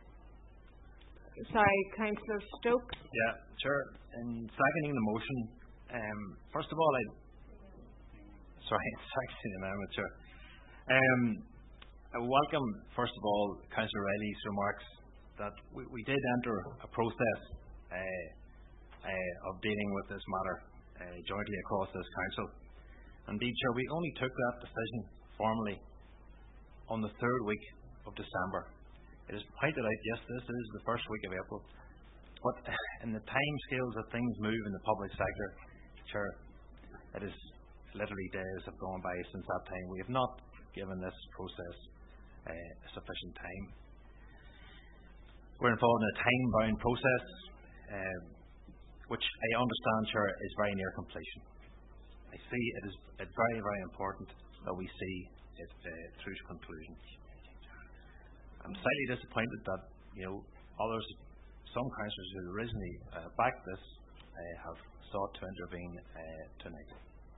Sorry, Councillor Stokes. Yeah, Chair. In seconding the motion, um, first of all, I sorry, seconding the amendment, Chair. Um, I welcome, first of all, Councillor Riley's remarks that we, we did enter a process uh, uh, of dealing with this matter uh, jointly across this council. Indeed, Chair, we only took that decision formally on the third week of December. It is pointed out, yes, this is the first week of April, but in the time scales that things move in the public sector, Chair, it is literally days have gone by since that time. We have not given this process uh, sufficient time. We're involved in a time-bound process, uh, which I understand, Chair, is very near completion. I see it is it's very, very important that we see it uh, through to conclusion. I'm slightly disappointed that, you know, others, some councillors who originally uh, backed this uh, have sought to intervene uh, tonight.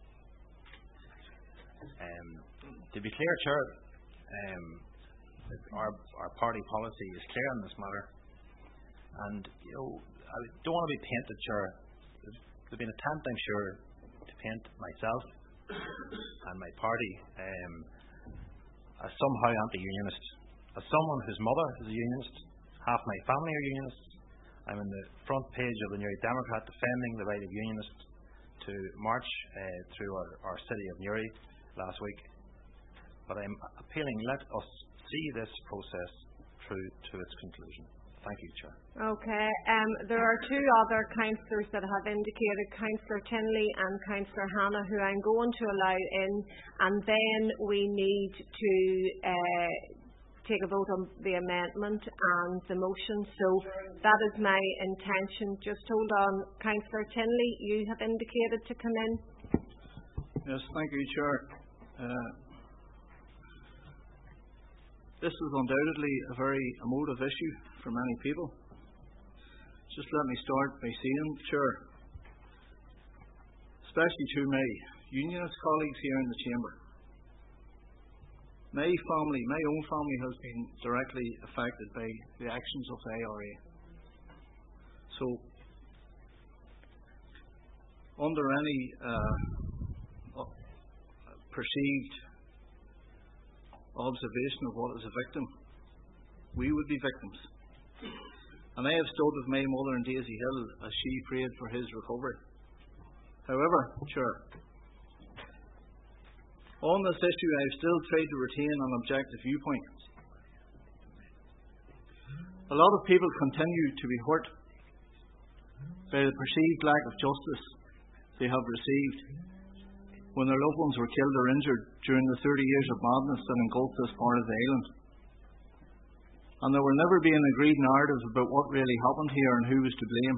Um, to be clear, Chair, um, our our party policy is clear on this matter, and you know I don't want to be painted, Chair. There's, there's been an attempt, I'm sure, to paint myself and my party um, as somehow anti-unionist. As someone whose mother is a unionist, half my family are unionists. I'm in the front page of the Newry Democrat defending the right of unionists to march uh, through our, our city of Newry last week. But I'm appealing, let us see this process through to its conclusion. Thank you, Chair. Okay. Um, there are two other councillors that have indicated, Councillor Tinley and Councillor Hannah, who I'm going to allow in, and then we need to uh, take a vote on the amendment and the motion. So that is my intention. Just hold on. Councillor Tinley, you have indicated to come in. Yes, thank you, Chair. Uh, this is undoubtedly a very emotive issue for many people. Just let me start by saying, Chair, especially to my unionist colleagues here in the Chamber, my family, my own family has been directly affected by the actions of the I R A. So, under any uh, perceived observation of what is a victim, we would be victims. And I have stood with my mother in Daisy Hill as she prayed for his recovery. However, Chair, on this issue I have still tried to retain an objective viewpoint. A lot of people continue to be hurt by the perceived lack of justice they have received when their loved ones were killed or injured during the thirty years of madness that engulfed this part of the island. And there will never be an agreed narrative about what really happened here and who was to blame.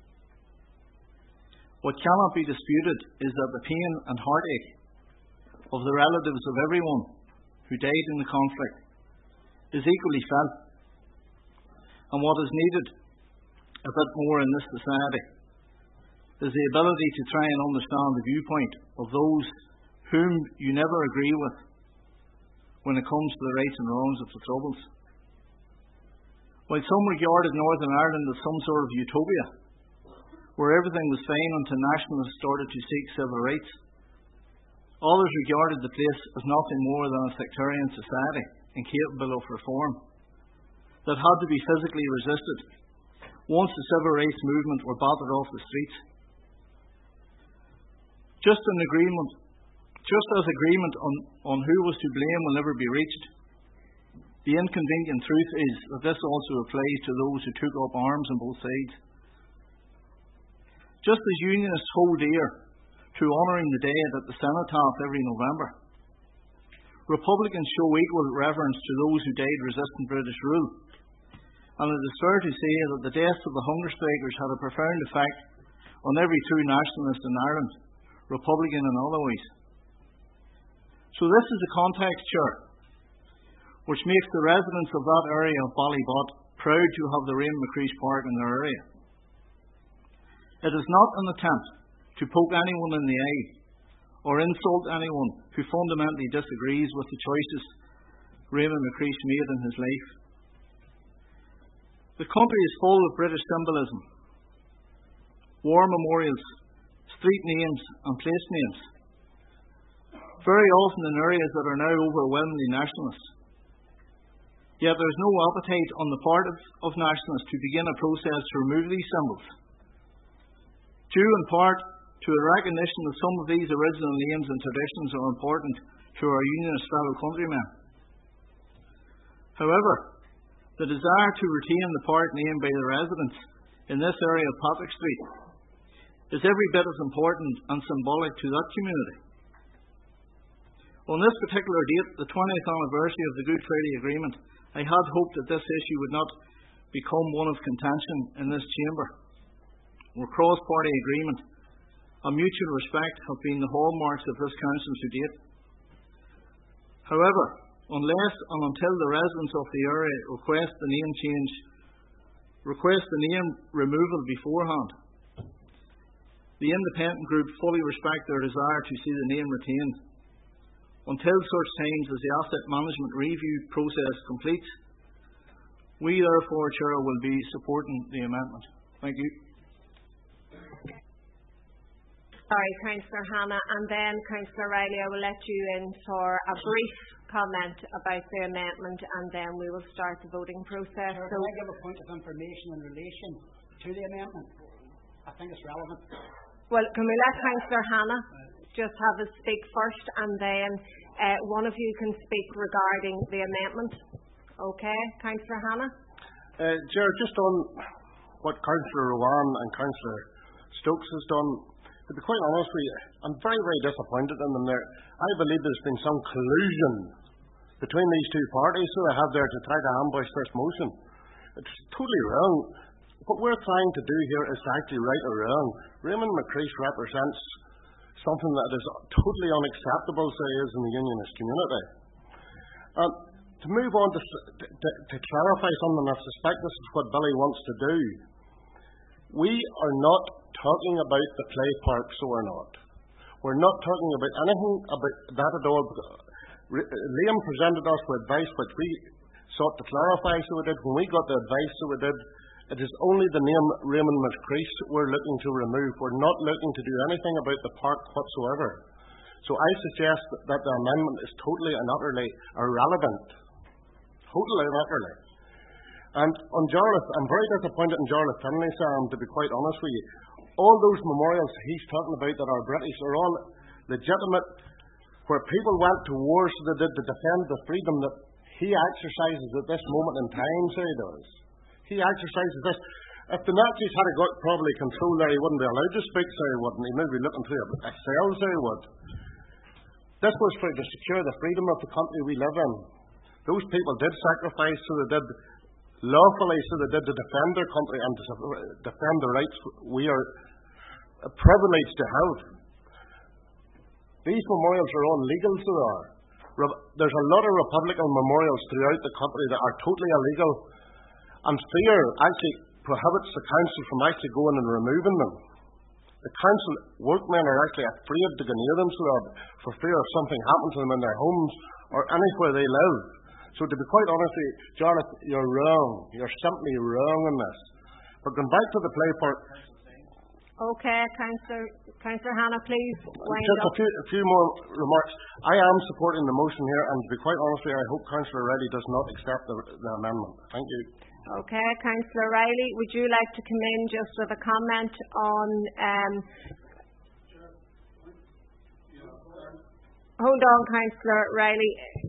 What cannot be disputed is that the pain and heartache of the relatives of everyone who died in the conflict is equally felt. And what is needed a bit more in this society is the ability to try and understand the viewpoint of those whom you never agree with when it comes to the rights and wrongs of the Troubles. While some regarded Northern Ireland as some sort of utopia, where everything was fine until nationalists started to seek civil rights, others regarded the place as nothing more than a sectarian society incapable of reform, that had to be physically resisted once the civil rights movement were battered off the streets. Just an agreement, just as agreement on, on who was to blame will never be reached, the inconvenient truth is that this also applies to those who took up arms on both sides. Just as Unionists hold dear to honouring the dead at the cenotaph every November, Republicans show equal reverence to those who died resisting British rule. And it is fair to say that the deaths of the hunger strikers had a profound effect on every true nationalist in Ireland, Republican and otherwise. So this is the context, Chair, which makes the residents of that area of Ballybot proud to have the Rain McCreesh Park in their area. It is not an attempt to poke anyone in the eye or insult anyone who fundamentally disagrees with the choices Raymond McCreesh made in his life. The country is full of British symbolism, war memorials, street names and place names, very often in areas that are now overwhelmingly nationalist. Yet there is no appetite on the part of, of nationalists to begin a process to remove these symbols, due in part to a recognition that some of these original names and traditions are important to our unionist fellow countrymen. However, the desire to retain the park name by the residents in this area of Patrick Street is every bit as important and symbolic to that community. On this particular date, the twentieth anniversary of the Good Friday Agreement, I had hoped that this issue would not become one of contention in this chamber, where cross-party agreement and mutual respect have been the hallmarks of this council to date. However, unless and until the residents of the area request the name change, request the name removal beforehand, the independent group fully respect their desire to see the name retained, until such times as the asset management review process completes. We therefore, Chair, will be supporting the amendment. Thank you. Sorry, Councillor Hannah, and then Councillor Riley, I will let you in for a brief comment about the amendment, and then we will start the voting process. Sure, so, can I give a point of information in relation to the amendment? I think it's relevant. Well, can we let Councillor Hannah just have us speak first, and then uh, one of you can speak regarding the amendment. Okay, Councillor Hannah? Uh, Chair, just on what Councillor Rowan and Councillor Stokes has done, to be quite honest with you, I'm very, very disappointed in them there. I believe there's been some collusion between these two parties who I have there to try to ambush this motion. It's totally wrong. What we're trying to do here is actually right or wrong. Raymond McCreath represents something that is totally unacceptable, say, is in the unionist community. Um, to move on to, to, to clarify something, I suspect this is what Billy wants to do. We are not talking about the play park, so we're not. We're not talking about anything about that at all. Liam presented us with advice which we sought to clarify, so we did. When we got the advice, so we did. It is only the name Raymond McCreath we're looking to remove. We're not looking to do anything about the park whatsoever. So I suggest that the amendment is totally and utterly irrelevant. Totally and utterly. And on Jarlath, I'm very disappointed in Jarlath Finlay, Sam, to be quite honest with you. All those memorials he's talking about that are British are all legitimate, where people went to war so they did to defend the freedom that he exercises at this moment in time, so he does. He exercises this. If the Nazis had got probably control there, he wouldn't be allowed to speak, so he wouldn't. He may be looking through a cell, so he would. This was for to secure the freedom of the country we live in. Those people did sacrifice, so they did lawfully, so they did to defend their country and to defend the rights we are privileged to have. These memorials are all legal, so they are. There's a lot of Republican memorials throughout the country that are totally illegal, and fear actually prohibits the council from actually going and removing them. The council workmen are actually afraid to go near them, so for fear of something happening to them in their homes or anywhere they live. So to be quite honest with you, Jonathan, you're wrong. You're simply wrong in this. But going back to the play park. Okay, Councillor, Councillor Hannah, please wind Just up. a few, a few more remarks. I am supporting the motion here, and to be quite honest with you, I hope Councillor Riley does not accept the, the amendment. Thank you. Okay, Councillor Riley, would you like to come in just with a comment on... Um, hold on, Councillor Riley.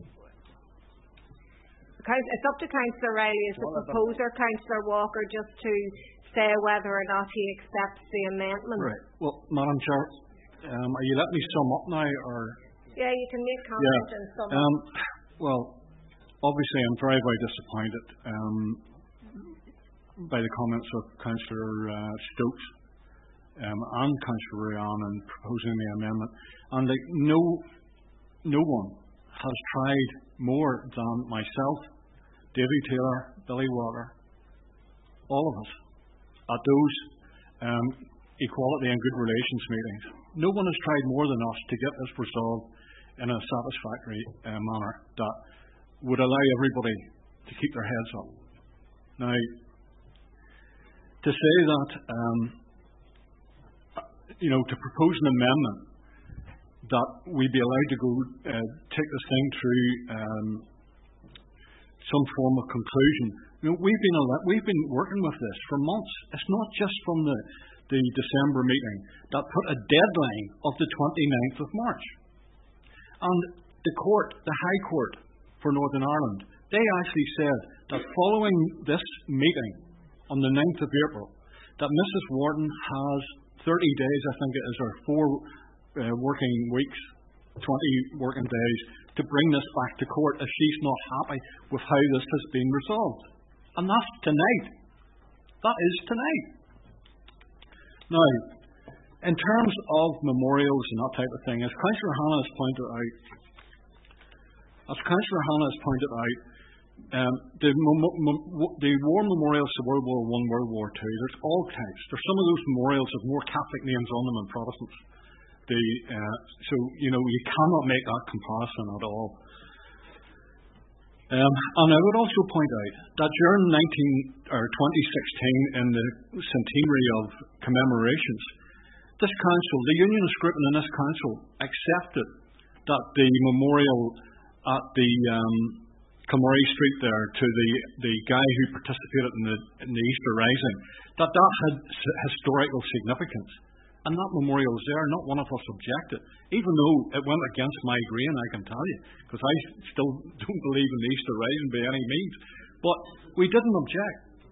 It's up to Councillor Riley as the proposer, Councillor Walker, just to say whether or not he accepts the amendment. Right. Well, Madam Chair, um, are you letting me sum up now, or? Yeah, you can make comment yeah. and sum um, up. Well, obviously, I'm very, very disappointed um, by the comments of Councillor uh, Stokes um, and Councillor Ryan in proposing the amendment. And like no, no one has tried more than myself, Davy Taylor, Billy Walker, all of us, at those um, equality and good relations meetings. No one has tried more than us to get this resolved in a satisfactory uh, manner that would allow everybody to keep their heads up. Now, to say that, um, you know, to propose an amendment that we be allowed to go uh, take this thing through um, some form of conclusion. You know, we've been we've been working with this for months. It's not just from the, the December meeting that put a deadline of the twenty-ninth of March. And the court, the High Court for Northern Ireland, they actually said that following this meeting on the ninth of April, that Missus Wharton has thirty days, I think it is, or four uh, working weeks, twenty working days, to bring this back to court if she's not happy with how this has been resolved. And that's tonight. That is tonight. Now, in terms of memorials and that type of thing, as Councillor Hannah has pointed out, as Councillor Hannah has pointed out, um, the, mem- mem- the war memorials to World War One, World War Two, there's all types. There's some of those memorials with more Catholic names on them than Protestants. The, uh, so, you know, you cannot make that comparison at all. Um, and I would also point out that during nineteen or twenty sixteen, in the centenary of commemorations, this council, the unionist group in this council, accepted that the memorial at the um, Kilmurray Street there to the, the guy who participated in the, in the Easter Rising, that that had historical significance. And that memorial was there, not one of us objected, even though it went against my grain, I can tell you, because I still don't believe in the Easter Rising by any means. But we didn't object.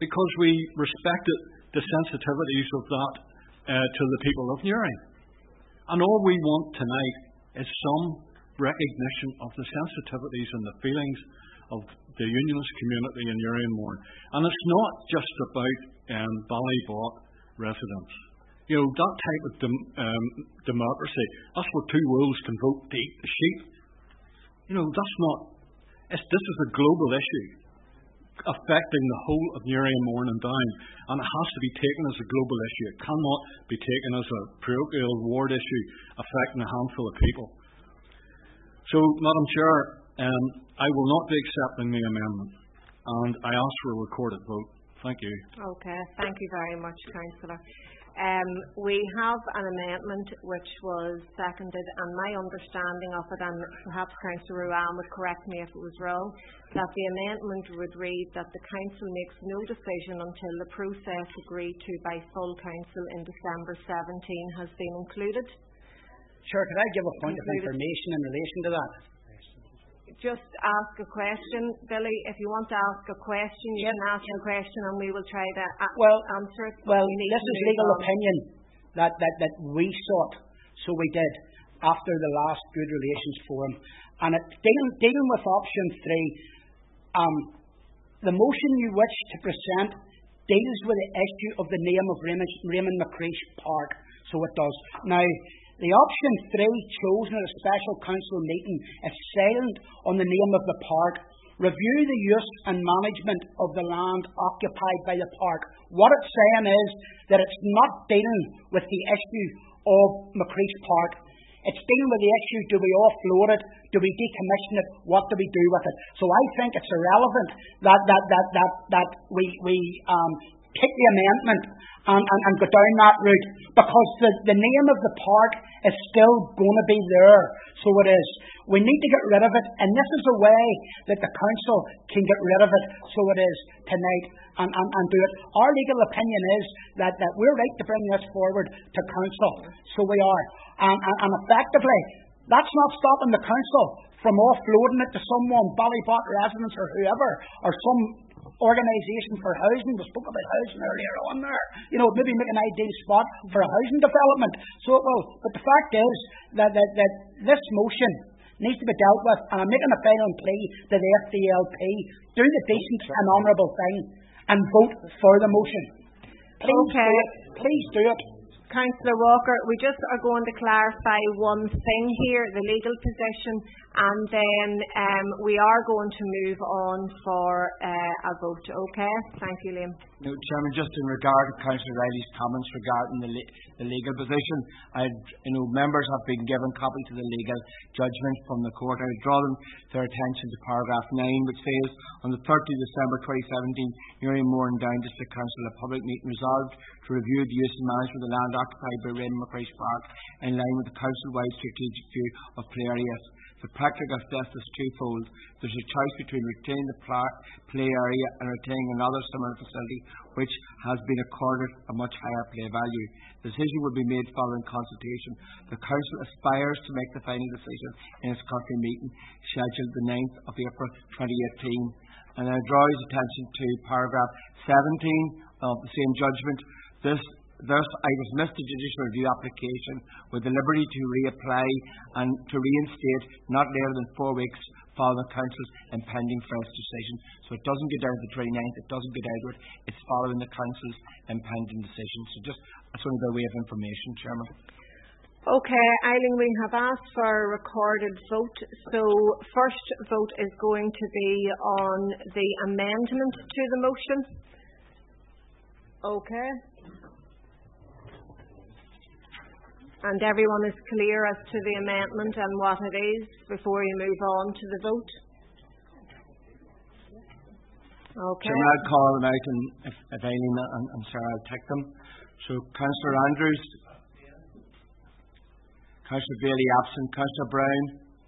because we respected the sensitivities of that uh, to the people of Newry. And all we want tonight is some recognition of the sensitivities and the feelings of the unionist community in Newry and Mourne. And it's not just about um, Ballybot residents. You know, that type of dem- um, democracy, that's where two wolves can vote to eat the sheep. You know, that's not, it's, this is a global issue affecting the whole of Newry and Mourne and Down, and it has to be taken as a global issue. It cannot be taken as a parochial ward issue affecting a handful of people. So, Madam Chair, um, I will not be accepting the amendment, and I ask for a recorded vote. Thank you. Okay, thank you very much, Councillor. Um, we have an amendment which was seconded, and my understanding of it, and perhaps Councillor Ruane would correct me if it was wrong, that the amendment would read that the Council makes no decision until the process agreed to by full Council in December seventeen has been included. Sure, could I give a point included. of information in relation to that? Just ask a question, Billy. If you want to ask a question, you yep. can ask yep. a question, and we will try to a- well, answer it. Well, we this is legal on. opinion that, that, that we sought, so we did, after the last Good Relations Forum. And it, dealing, dealing with option three, um, the motion you wish to present deals with the issue of the name of Raymond, Raymond McCreash Park, so it does. Now, the option three chosen at a special council meeting is silent on the name of the park. Review the use and management of the land occupied by the park. What it's saying is that it's not dealing with the issue of McCreash Park. It's dealing with the issue, do we offload it? Do we decommission it? What do we do with it? So I think it's irrelevant that that that that, that we, we um, take the amendment and, and, and go down that route, because the, the name of the park is still going to be there. So it is. We need to get rid of it, and this is a way that the council can get rid of it. So it is tonight, and, and, and do it. Our legal opinion is that, that we're right to bring this forward to council. So we are. And, and, and effectively, that's not stopping the council from offloading it to someone, Ballybot residents or whoever, or some organisation for housing. We spoke about housing earlier on there. You know, maybe make an ideal spot for a housing development. So it will. But the fact is that, that, that this motion needs to be dealt with, and I'm making a final plea to the F D L P. Do the decent and honourable thing and vote for the motion. Please okay. do it. Please do it. Councillor Walker, we just are going to clarify one thing here, the legal position, and then um, we are going to move on for uh, a vote. Okay? Thank you, Liam. No, Chairman, just in regard to Councillor Riley's comments regarding the, le- the legal position, I'd, you know, members have been given copies of the legal judgment from the court. I would draw them their attention to paragraph nine, which says, on the thirtieth of December twenty seventeen, Newry and Mourne Down District Council, a public meeting resolved to review the use and management of the land occupied by Raymond McCreash Park in line with the council-wide strategic view of play areas. The practice of this is twofold. There's a choice between retaining the play area and retaining another similar facility which has been accorded a much higher play value. The decision will be made following consultation. The Council aspires to make the final decision in its country meeting scheduled the ninth of April twenty eighteen. And I draw his attention to paragraph seventeen of the same judgment. This Thus, I dismiss the judicial review application with the liberty to reapply and to reinstate not later than four weeks following the Council's impending fresh decision. So it doesn't go down to the twenty-ninth, it doesn't go down to it, it's following the Council's impending decision. So just, that's only by way of information, Chairman. Okay, Eileen, we have asked for a recorded vote. So first vote is going to be on the amendment to the motion. Okay. And everyone is clear as to the amendment and what it is before you move on to the vote? Okay. Chairman, I'll call them out, and if, if Eileen and, and Sarah, I'll take them. So, Councillor Andrews. Councillor Bailey absent. Councillor Brown.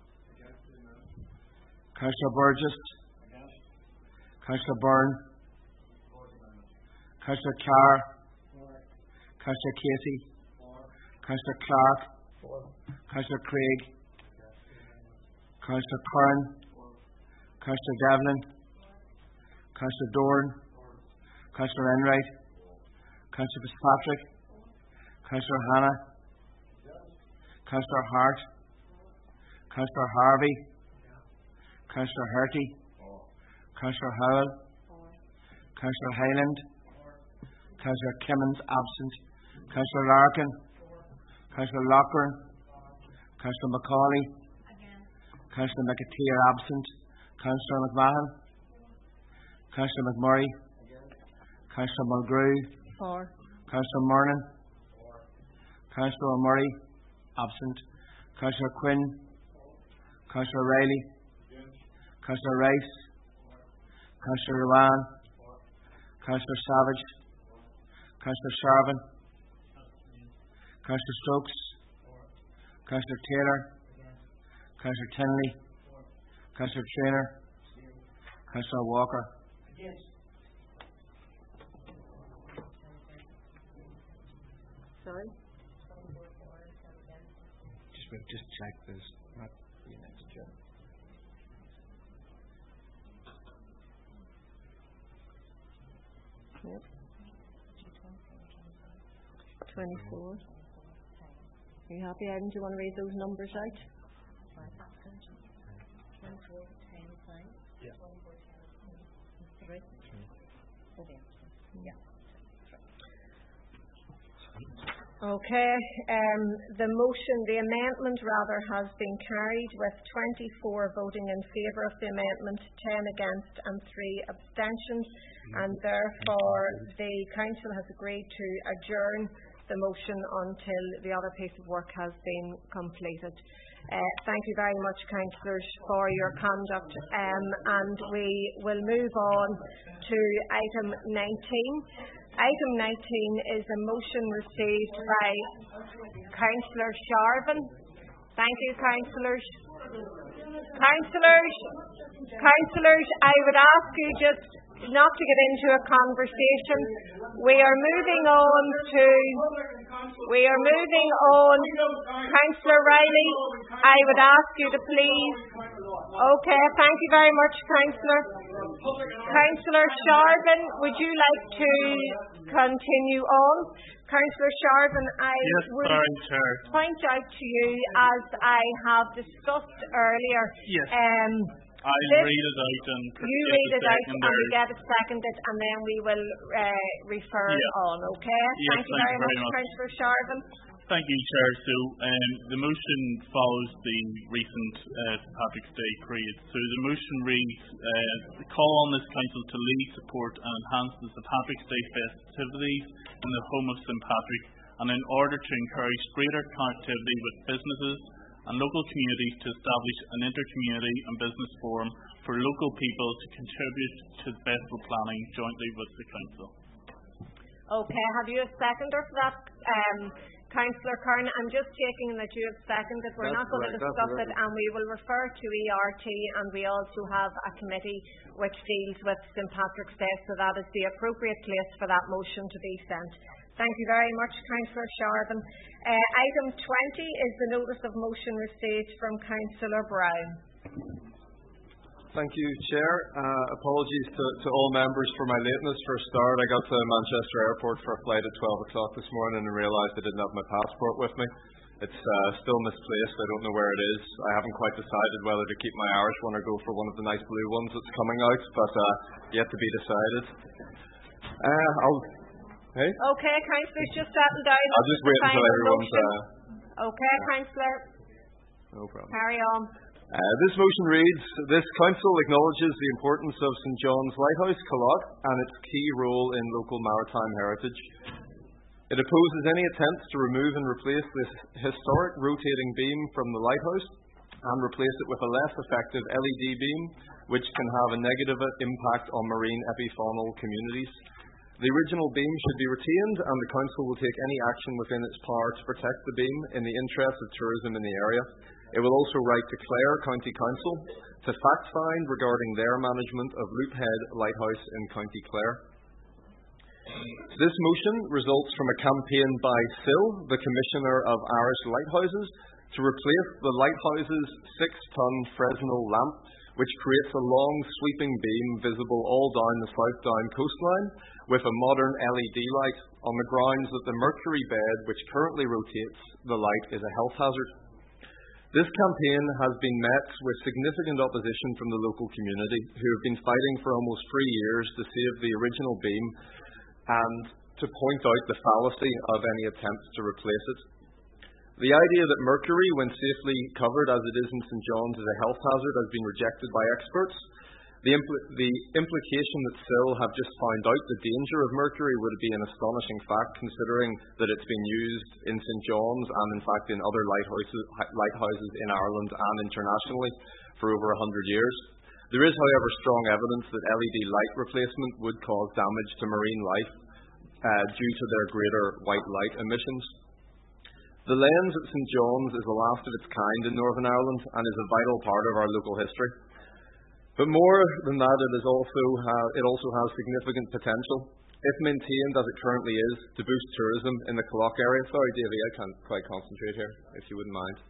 Councillor Burgess. Councillor Byrne. Councillor Carr. Councillor Casey. Councillor Clark. Councillor Craig. Councillor Curran. Councillor Devlin. Councillor Dorn. Councillor Enright, Councillor Fitzpatrick, Councillor Hannah, Councillor Hart, Councillor Harvey, Councillor Herty, Councillor Howell, Councillor Hyland, Councillor Clemens absent, Councillor Larkin, Councillor Lochran, Councillor Macaulay, Councillor McAteer absent, Councillor McMahon, Councillor McMurray, Councillor Mulgrew, Four. Councillor Murnan, Councillor Murray absent, Councillor Quinn, Councillor Riley, Councillor Rice, Councillor Ruan, Councillor Savage, Councillor Sharvin, Councillor Stokes, Councillor Taylor, Councillor Tinley, Councillor Traynor, Councillor Walker. Sorry? Just, just check this. Not unanimous, Joe. Yep. twenty-four. Are you happy, Adam? Do you want to read those numbers out? Yeah. Okay. Um, the motion, the amendment rather, has been carried with twenty-four voting in favour of the amendment, ten against and three abstentions, and therefore the Council has agreed to adjourn the motion until the other piece of work has been completed. Uh, thank you very much, councillors, for your conduct, um, and we will move on to item nineteen. Item nineteen is a motion received by Councillor Sharvin. Thank you, councillors. Councillors, councillors, I would ask you just not to get into a conversation. We are moving on to, we are moving on. Councillor Riley, I would ask you to please. Okay, thank you very much, councillor. Councillor Sharvin, would you like to continue on? Councillor Sharvin, I yes, would sorry, Chair. point out to you, as I have discussed earlier, yes. um, I'll this, read it out and you get read the it out and we secondary. get it seconded, and then we will uh, refer Yeah. on, okay? Yes, thank you thank very you much, very much. Councillor Sharvin. Thank you, Chair. So um, the motion follows the recent uh, Patrick's Day parade. So the motion reads, uh, call on this Council to lead, support and enhance the Saint Patrick's Day festivities in the home of Saint Patrick, and in order to encourage greater connectivity with businesses and local communities to establish an inter-community and business forum for local people to contribute to festival planning jointly with the Council. Okay, have you a seconder for that, um, Councillor Kern? I'm just checking that you have seconded. We're That's not going correct, to discuss that's it, and we will refer to E R T, and we also have a committee which deals with Saint Patrick's Day, so that is the appropriate place for that motion to be sent. Thank you very much, Councillor Sharvin. Uh, item twenty is the notice of motion received from Councillor Brown. Thank you, Chair. Uh, apologies to, to all members for my lateness. For a start, I got to Manchester Airport for a flight at twelve o'clock this morning and realised I didn't have my passport with me. It's uh, still misplaced. I don't know where it is. I haven't quite decided whether to keep my Irish one or go for one of the nice blue ones that's coming out, but uh, yet to be decided. Uh, I'll... Hey? Okay, councillors, just settle down. I'll just wait until everyone's... Uh, okay, councillor. No problem. Carry on. Uh, this motion reads, this Council acknowledges the importance of St John's Lighthouse, Connacht, and its key role in local maritime heritage. It opposes any attempts to remove and replace this historic rotating beam from the lighthouse and replace it with a less effective L E D beam, which can have a negative impact on marine epifaunal communities. The original beam should be retained, and the Council will take any action within its power to protect the beam in the interest of tourism in the area. It will also write to Clare County Council to fact-find regarding their management of Loop Head Lighthouse in County Clare. This motion results from a campaign by S I L, the Commissioner of Irish Lighthouses, to replace the lighthouse's six-ton Fresnel lamp, which creates a long sweeping beam visible all down the South Down coastline, with a modern L E D light, on the grounds that the mercury bed which currently rotates the light is a health hazard. This campaign has been met with significant opposition from the local community, who have been fighting for almost three years to save the original beam and to point out the fallacy of any attempts to replace it. The idea that mercury, when safely covered as it is in St John's, is a health hazard has been rejected by experts. The, impl- the implication that S I L have just found out the danger of mercury would be an astonishing fact, considering that it's been used in St John's and, in fact, in other lighthouses, lighthouses in Ireland and internationally for over one hundred years. There is, however, strong evidence that L E D light replacement would cause damage to marine life uh, due to their greater white light emissions. The lens at St John's is the last of its kind in Northern Ireland and is a vital part of our local history. But more than that, it, is also ha- it also has significant potential, if maintained as it currently is, to boost tourism in the Killock area. Sorry, Davy, I can't quite concentrate here, if you wouldn't mind.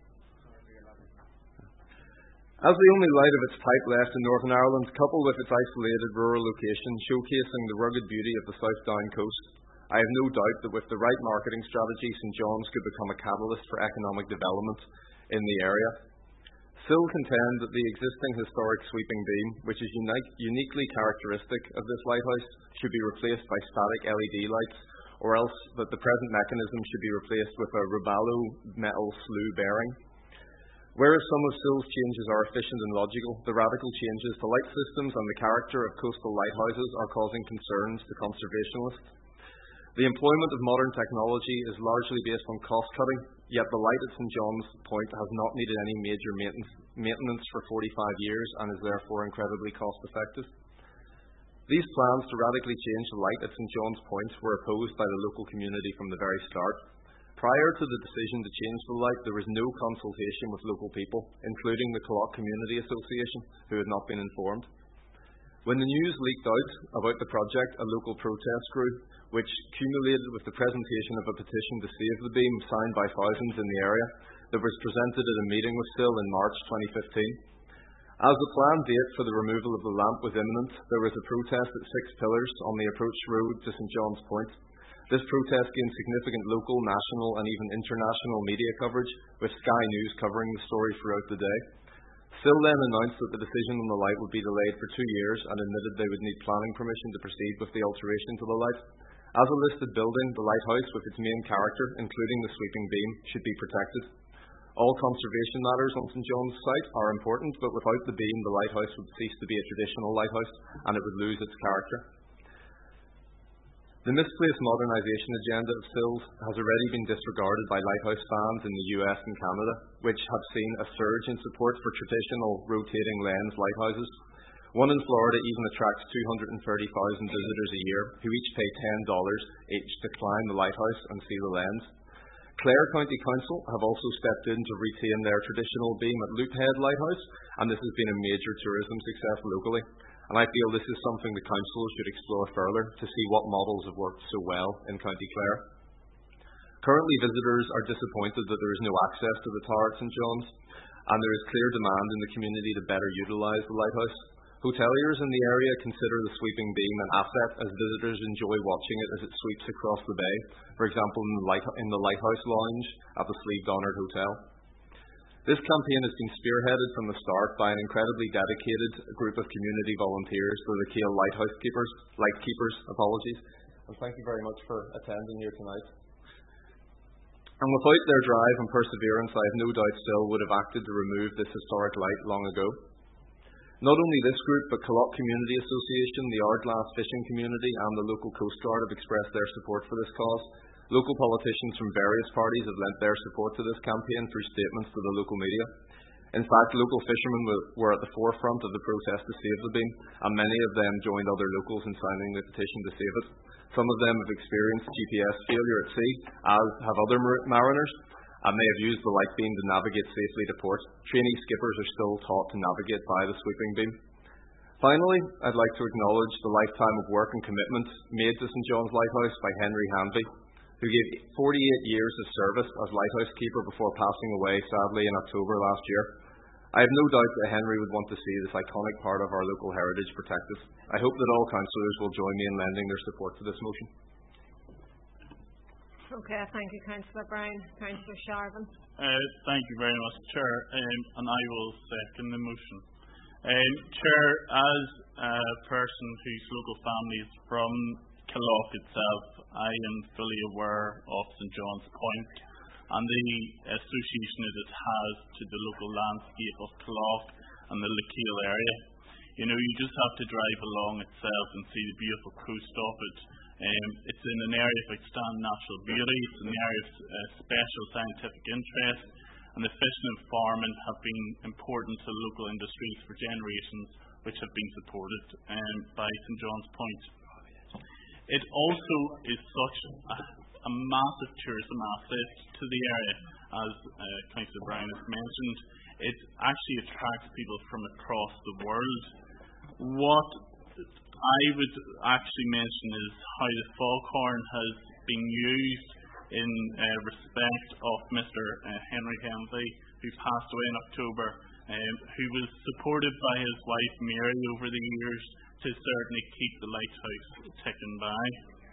As the only light of its type left in Northern Ireland, coupled with its isolated rural location showcasing the rugged beauty of the South Down coast, I have no doubt that with the right marketing strategy, St John's could become a catalyst for economic development in the area. S I L contend that the existing historic sweeping beam, which is unique, uniquely characteristic of this lighthouse, should be replaced by static L E D lights, or else that the present mechanism should be replaced with a Robalo metal slew bearing. Whereas some of S I L's changes are efficient and logical, the radical changes to light systems and the character of coastal lighthouses are causing concerns to conservationists. The employment of modern technology is largely based on cost-cutting, yet the light at St John's Point has not needed any major maintenance for forty-five years and is therefore incredibly cost-effective. These plans to radically change the light at St John's Point were opposed by the local community from the very start. Prior to the decision to change the light, there was no consultation with local people, including the Killock Community Association, who had not been informed. When the news leaked out about the project, a local protest grew, which culminated with the presentation of a petition to save the beam signed by thousands in the area that was presented at a meeting with S I L in March twenty fifteen. As the planned date for the removal of the lamp was imminent, there was a protest at Six Pillars on the approach road to St John's Point. This protest gained significant local, national and even international media coverage, with Sky News covering the story throughout the day. S I L then announced that the decision on the light would be delayed for two years and admitted they would need planning permission to proceed with the alteration to the light. As a listed building, the lighthouse, with its main character, including the sweeping beam, should be protected. All conservation matters on St John's site are important, but without the beam, the lighthouse would cease to be a traditional lighthouse and it would lose its character. The misplaced modernisation agenda of S I L's has already been disregarded by lighthouse fans in the U S and Canada, which have seen a surge in support for traditional rotating lens lighthouses. One in Florida even attracts two hundred thirty thousand visitors a year, who each pay ten dollars each to climb the lighthouse and see the lens. Clare County Council have also stepped in to retain their traditional beam at Loophead Lighthouse, and this has been a major tourism success locally. And I feel this is something the Council should explore further to see what models have worked so well in County Clare. Currently, visitors are disappointed that there is no access to the tower at St John's, and there is clear demand in the community to better utilise the lighthouse. Hoteliers in the area consider the sweeping beam an asset, as visitors enjoy watching it as it sweeps across the bay, for example in the, light, in the Lighthouse Lounge at the Slieve Donard Hotel. This campaign has been spearheaded from the start by an incredibly dedicated group of community volunteers, the Lakeal Lighthouse Keepers, Lightkeepers, apologies, and thank you very much for attending here tonight. And without their drive and perseverance, I have no doubt S I L would have acted to remove this historic light long ago. Not only this group, but Killock Community Association, the Ardglass fishing community and the local Coast Guard have expressed their support for this cause. Local politicians from various parties have lent their support to this campaign through statements to the local media. In fact, local fishermen were at the forefront of the protest to save the beam, and many of them joined other locals in signing the petition to save it. Some of them have experienced G P S failure at sea, as have other mariners, and they have used the light beam to navigate safely to port. Trainee skippers are still taught to navigate by the sweeping beam. Finally, I'd like to acknowledge the lifetime of work and commitment made to St John's Lighthouse by Henry Hanvey. who gave forty-eight years of service as lighthouse keeper before passing away sadly in October last year. I have no doubt that Henry would want to see this iconic part of our local heritage protected. I hope that all councillors will join me in lending their support to this motion. Okay, thank you, Councillor Brown. Councillor Sharvin. Uh, thank you very much, Chair, um, and I will second the motion. Um, Chair, as a person whose local family is from Killock itself, I am fully aware of St John's Point and the association it has to the local landscape of Killock and the Lakeal area. You know, you just have to drive along itself and see the beautiful coast of it. Um, it's in an area of outstanding natural beauty, it's an area of uh, special scientific interest, and the fishing and farming have been important to local industries for generations, which have been supported um, by St John's Point. It also is such a, a massive tourism asset to the area, as uh, Councillor Brown has mentioned. It actually attracts people from across the world. What I would actually mention is how the foghorn has been used in uh, respect of Mister Uh, Henry Hensley, who passed away in October, um, who was supported by his wife Mary over the years to certainly keep the lighthouse ticking by.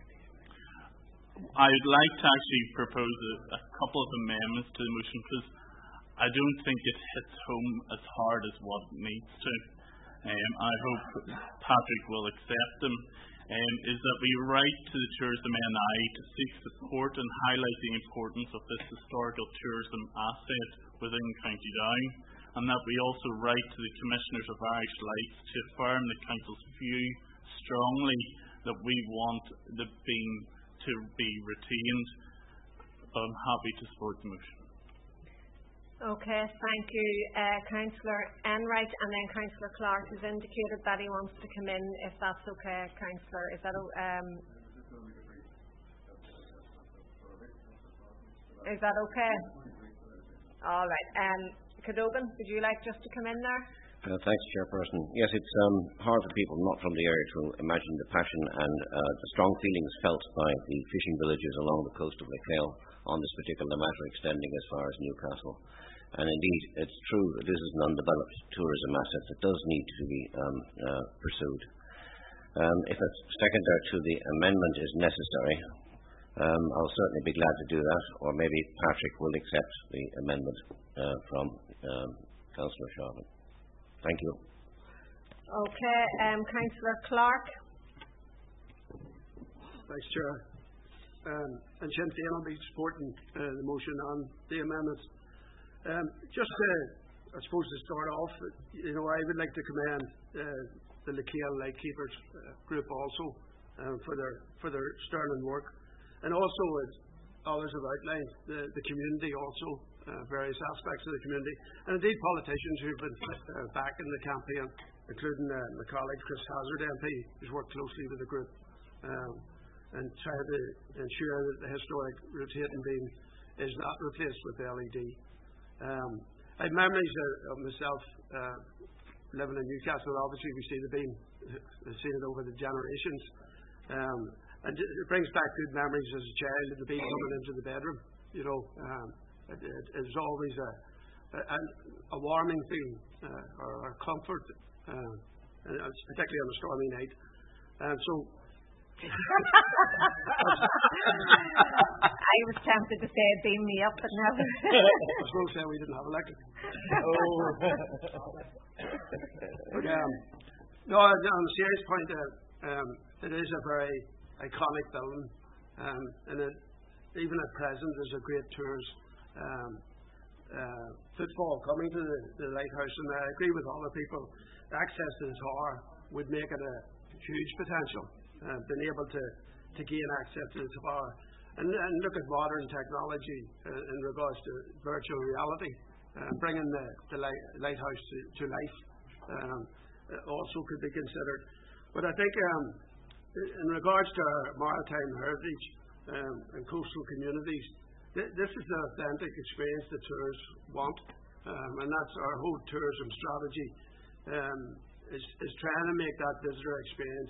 I would like to actually propose a, a couple of amendments to the motion because I don't think it hits home as hard as what it needs to. Um, I hope Patrick will accept them. Um, is that we write to the Tourism N I to seek support and highlight the importance of this historical tourism asset within County Down, and that we also write to the Commissioners of Irish Lights to affirm the Council's view strongly that we want the beam to be retained. But I'm happy to support the motion. Okay, thank you, uh, Councillor Enright, and then Councillor Clark has indicated that he wants to come in, if that's okay, Councillor. Is that um, is that okay? All right. Um, Cadogan, would you like just to come in there? Uh, thanks, Chairperson. Yes, it's um, hard for people not from the area to imagine the passion and uh, the strong feelings felt by the fishing villages along the coast of Lakeal on this particular matter, extending as far as Newcastle. And indeed, it's true that this is an undeveloped tourism asset that does need to be um, uh, pursued. Um, if a seconder to the amendment is necessary, um, I'll certainly be glad to do that, or maybe Patrick will accept the amendment uh, from um, Councillor Sharvin. Thank you. Okay, um, Councillor Clark. Thanks, Chair. Um, and Sinn Féin will be supporting uh, the motion on the amendments. Um, just, uh, I suppose, to start off, you know, I would like to commend uh, the Lakeal Lightkeepers uh, group also um, for their for their sterling work, and also, as others have outlined, the, the community also, uh, various aspects of the community, and indeed politicians who've been uh, back in the campaign, including uh, my colleague Chris Hazard M P, who's worked closely with the group. Um, and trying to ensure that the historic rotating beam is not replaced with L E D. Um, I have memories of, of myself uh, living in Newcastle. Obviously, we see the beam, we've seen it over the generations. Um, and it brings back good memories as a child of the beam coming into the bedroom. You know, um, it, it, it was always a, a, a warming feeling uh, or a comfort, uh, and particularly on a stormy night. Um, so I was tempted to say beam me up, but never. I suppose uh, we didn't have electric. Oh. But, um, no, on a serious point, uh, um, it is a very iconic building, um, and it, even at present, there's a great tourist um, uh, footfall coming to the, the lighthouse, and I agree with other people. Access to the tower would make it a huge potential. Uh, been able to, to gain access to the tower and, and look at modern technology uh, in regards to virtual reality, uh, bringing the, the light, lighthouse to, to life um, also could be considered. But I think um, in regards to our maritime heritage um, and coastal communities, th- this is the authentic experience that tourists want, um, and that's our whole tourism strategy um, is, is trying to make that visitor experience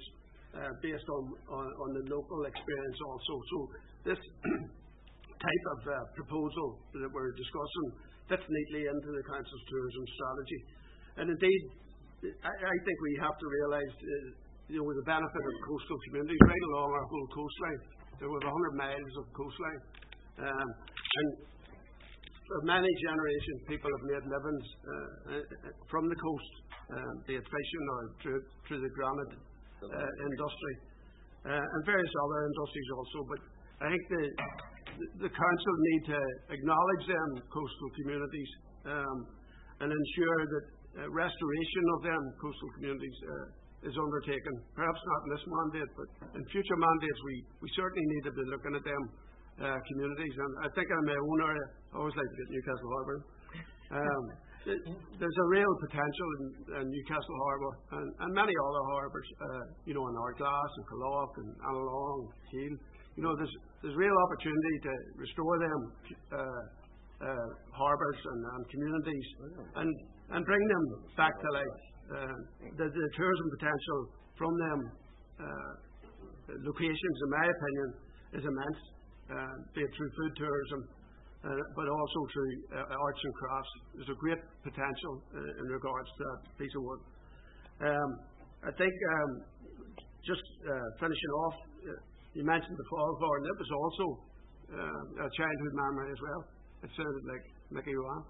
uh, based on, on, on the local experience also. So this type of uh, proposal that we're discussing fits neatly into the Council's tourism strategy. And indeed, I, I think we have to realise, uh, you know, with the benefit of coastal communities right along our whole coastline, there were one hundred miles of coastline. Um, and for many generations, people have made livings uh, from the coast, um, be it fishing or through, through the granite uh, industry, uh, and various other industries also. But I think the, the Council need to acknowledge them coastal communities um, and ensure that uh, restoration of them coastal communities uh, is undertaken. Perhaps not in this mandate, but in future mandates we, we certainly need to be looking at them uh, communities. And I think in my own area, I always like to get Newcastle Harbour. Um, there's a real potential in, in Newcastle Harbour and, and many other harbours, uh, you know, in Ardglass and Colloch and Annalong, Keele. You know, there's there's real opportunity to restore them uh, uh, harbours and, and communities and and bring them back to life. Uh, the, the tourism potential from them uh, locations, in my opinion, is immense. Uh, be it through food tourism, uh, but also through uh, arts and crafts. There's a great potential uh, in regards to that piece of work. Um, I think um, just uh, finishing off, uh, you mentioned the Falls Bar, and it was also uh, a childhood memory as well. It sounded like Mickey Rowan.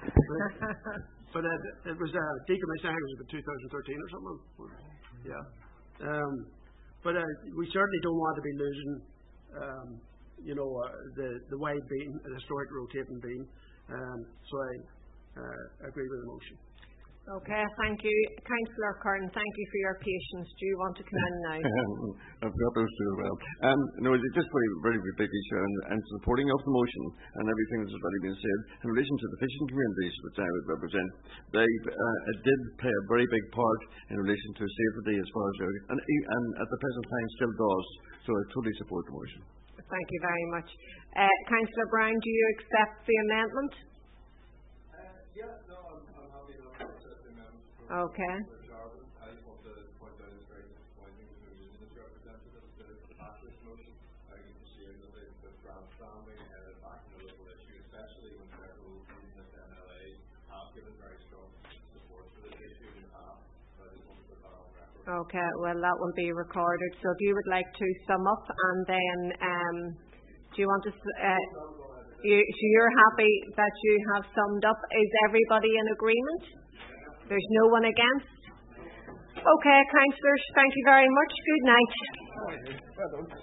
But it, it was uh, decommissioned, I think it was about two thousand thirteen or something. Yeah. Um, but uh, we certainly don't want to be losing um, you know, uh, the, the wide beam, the historic rotating beam. Um, so I uh, agree with the motion. Okay, thank you. Councillor Kern, thank you for your patience. Do you want to come in now? I've got those two as well. Um, no, it's just very, very big issue and, and supporting of the motion and everything that's already been said in relation to the fishing communities which I would represent. They uh, it did play a very big part in relation to safety as far as and, and at the present time still does. So I totally support the motion. Thank you very much. Uh, Councillor Brown, do you accept the amendment? Uh, yeah, no, I'm, I'm happy enough to accept the amendment. Okay. I just want to point out it's very disappointing to the business representatives to back this motion. I think it's a shame that they've put grandstanding uh, back in the local issue, especially when several unions at M L A have given very strong support for this issue in the past. So I just want to put that on record. Okay, well that will be recorded. So if you would like to sum up and then um, do you want to, uh, you, so you're happy that you have summed up. Is everybody in agreement? There's no one against? Okay, councillors, thank you very much. Good night.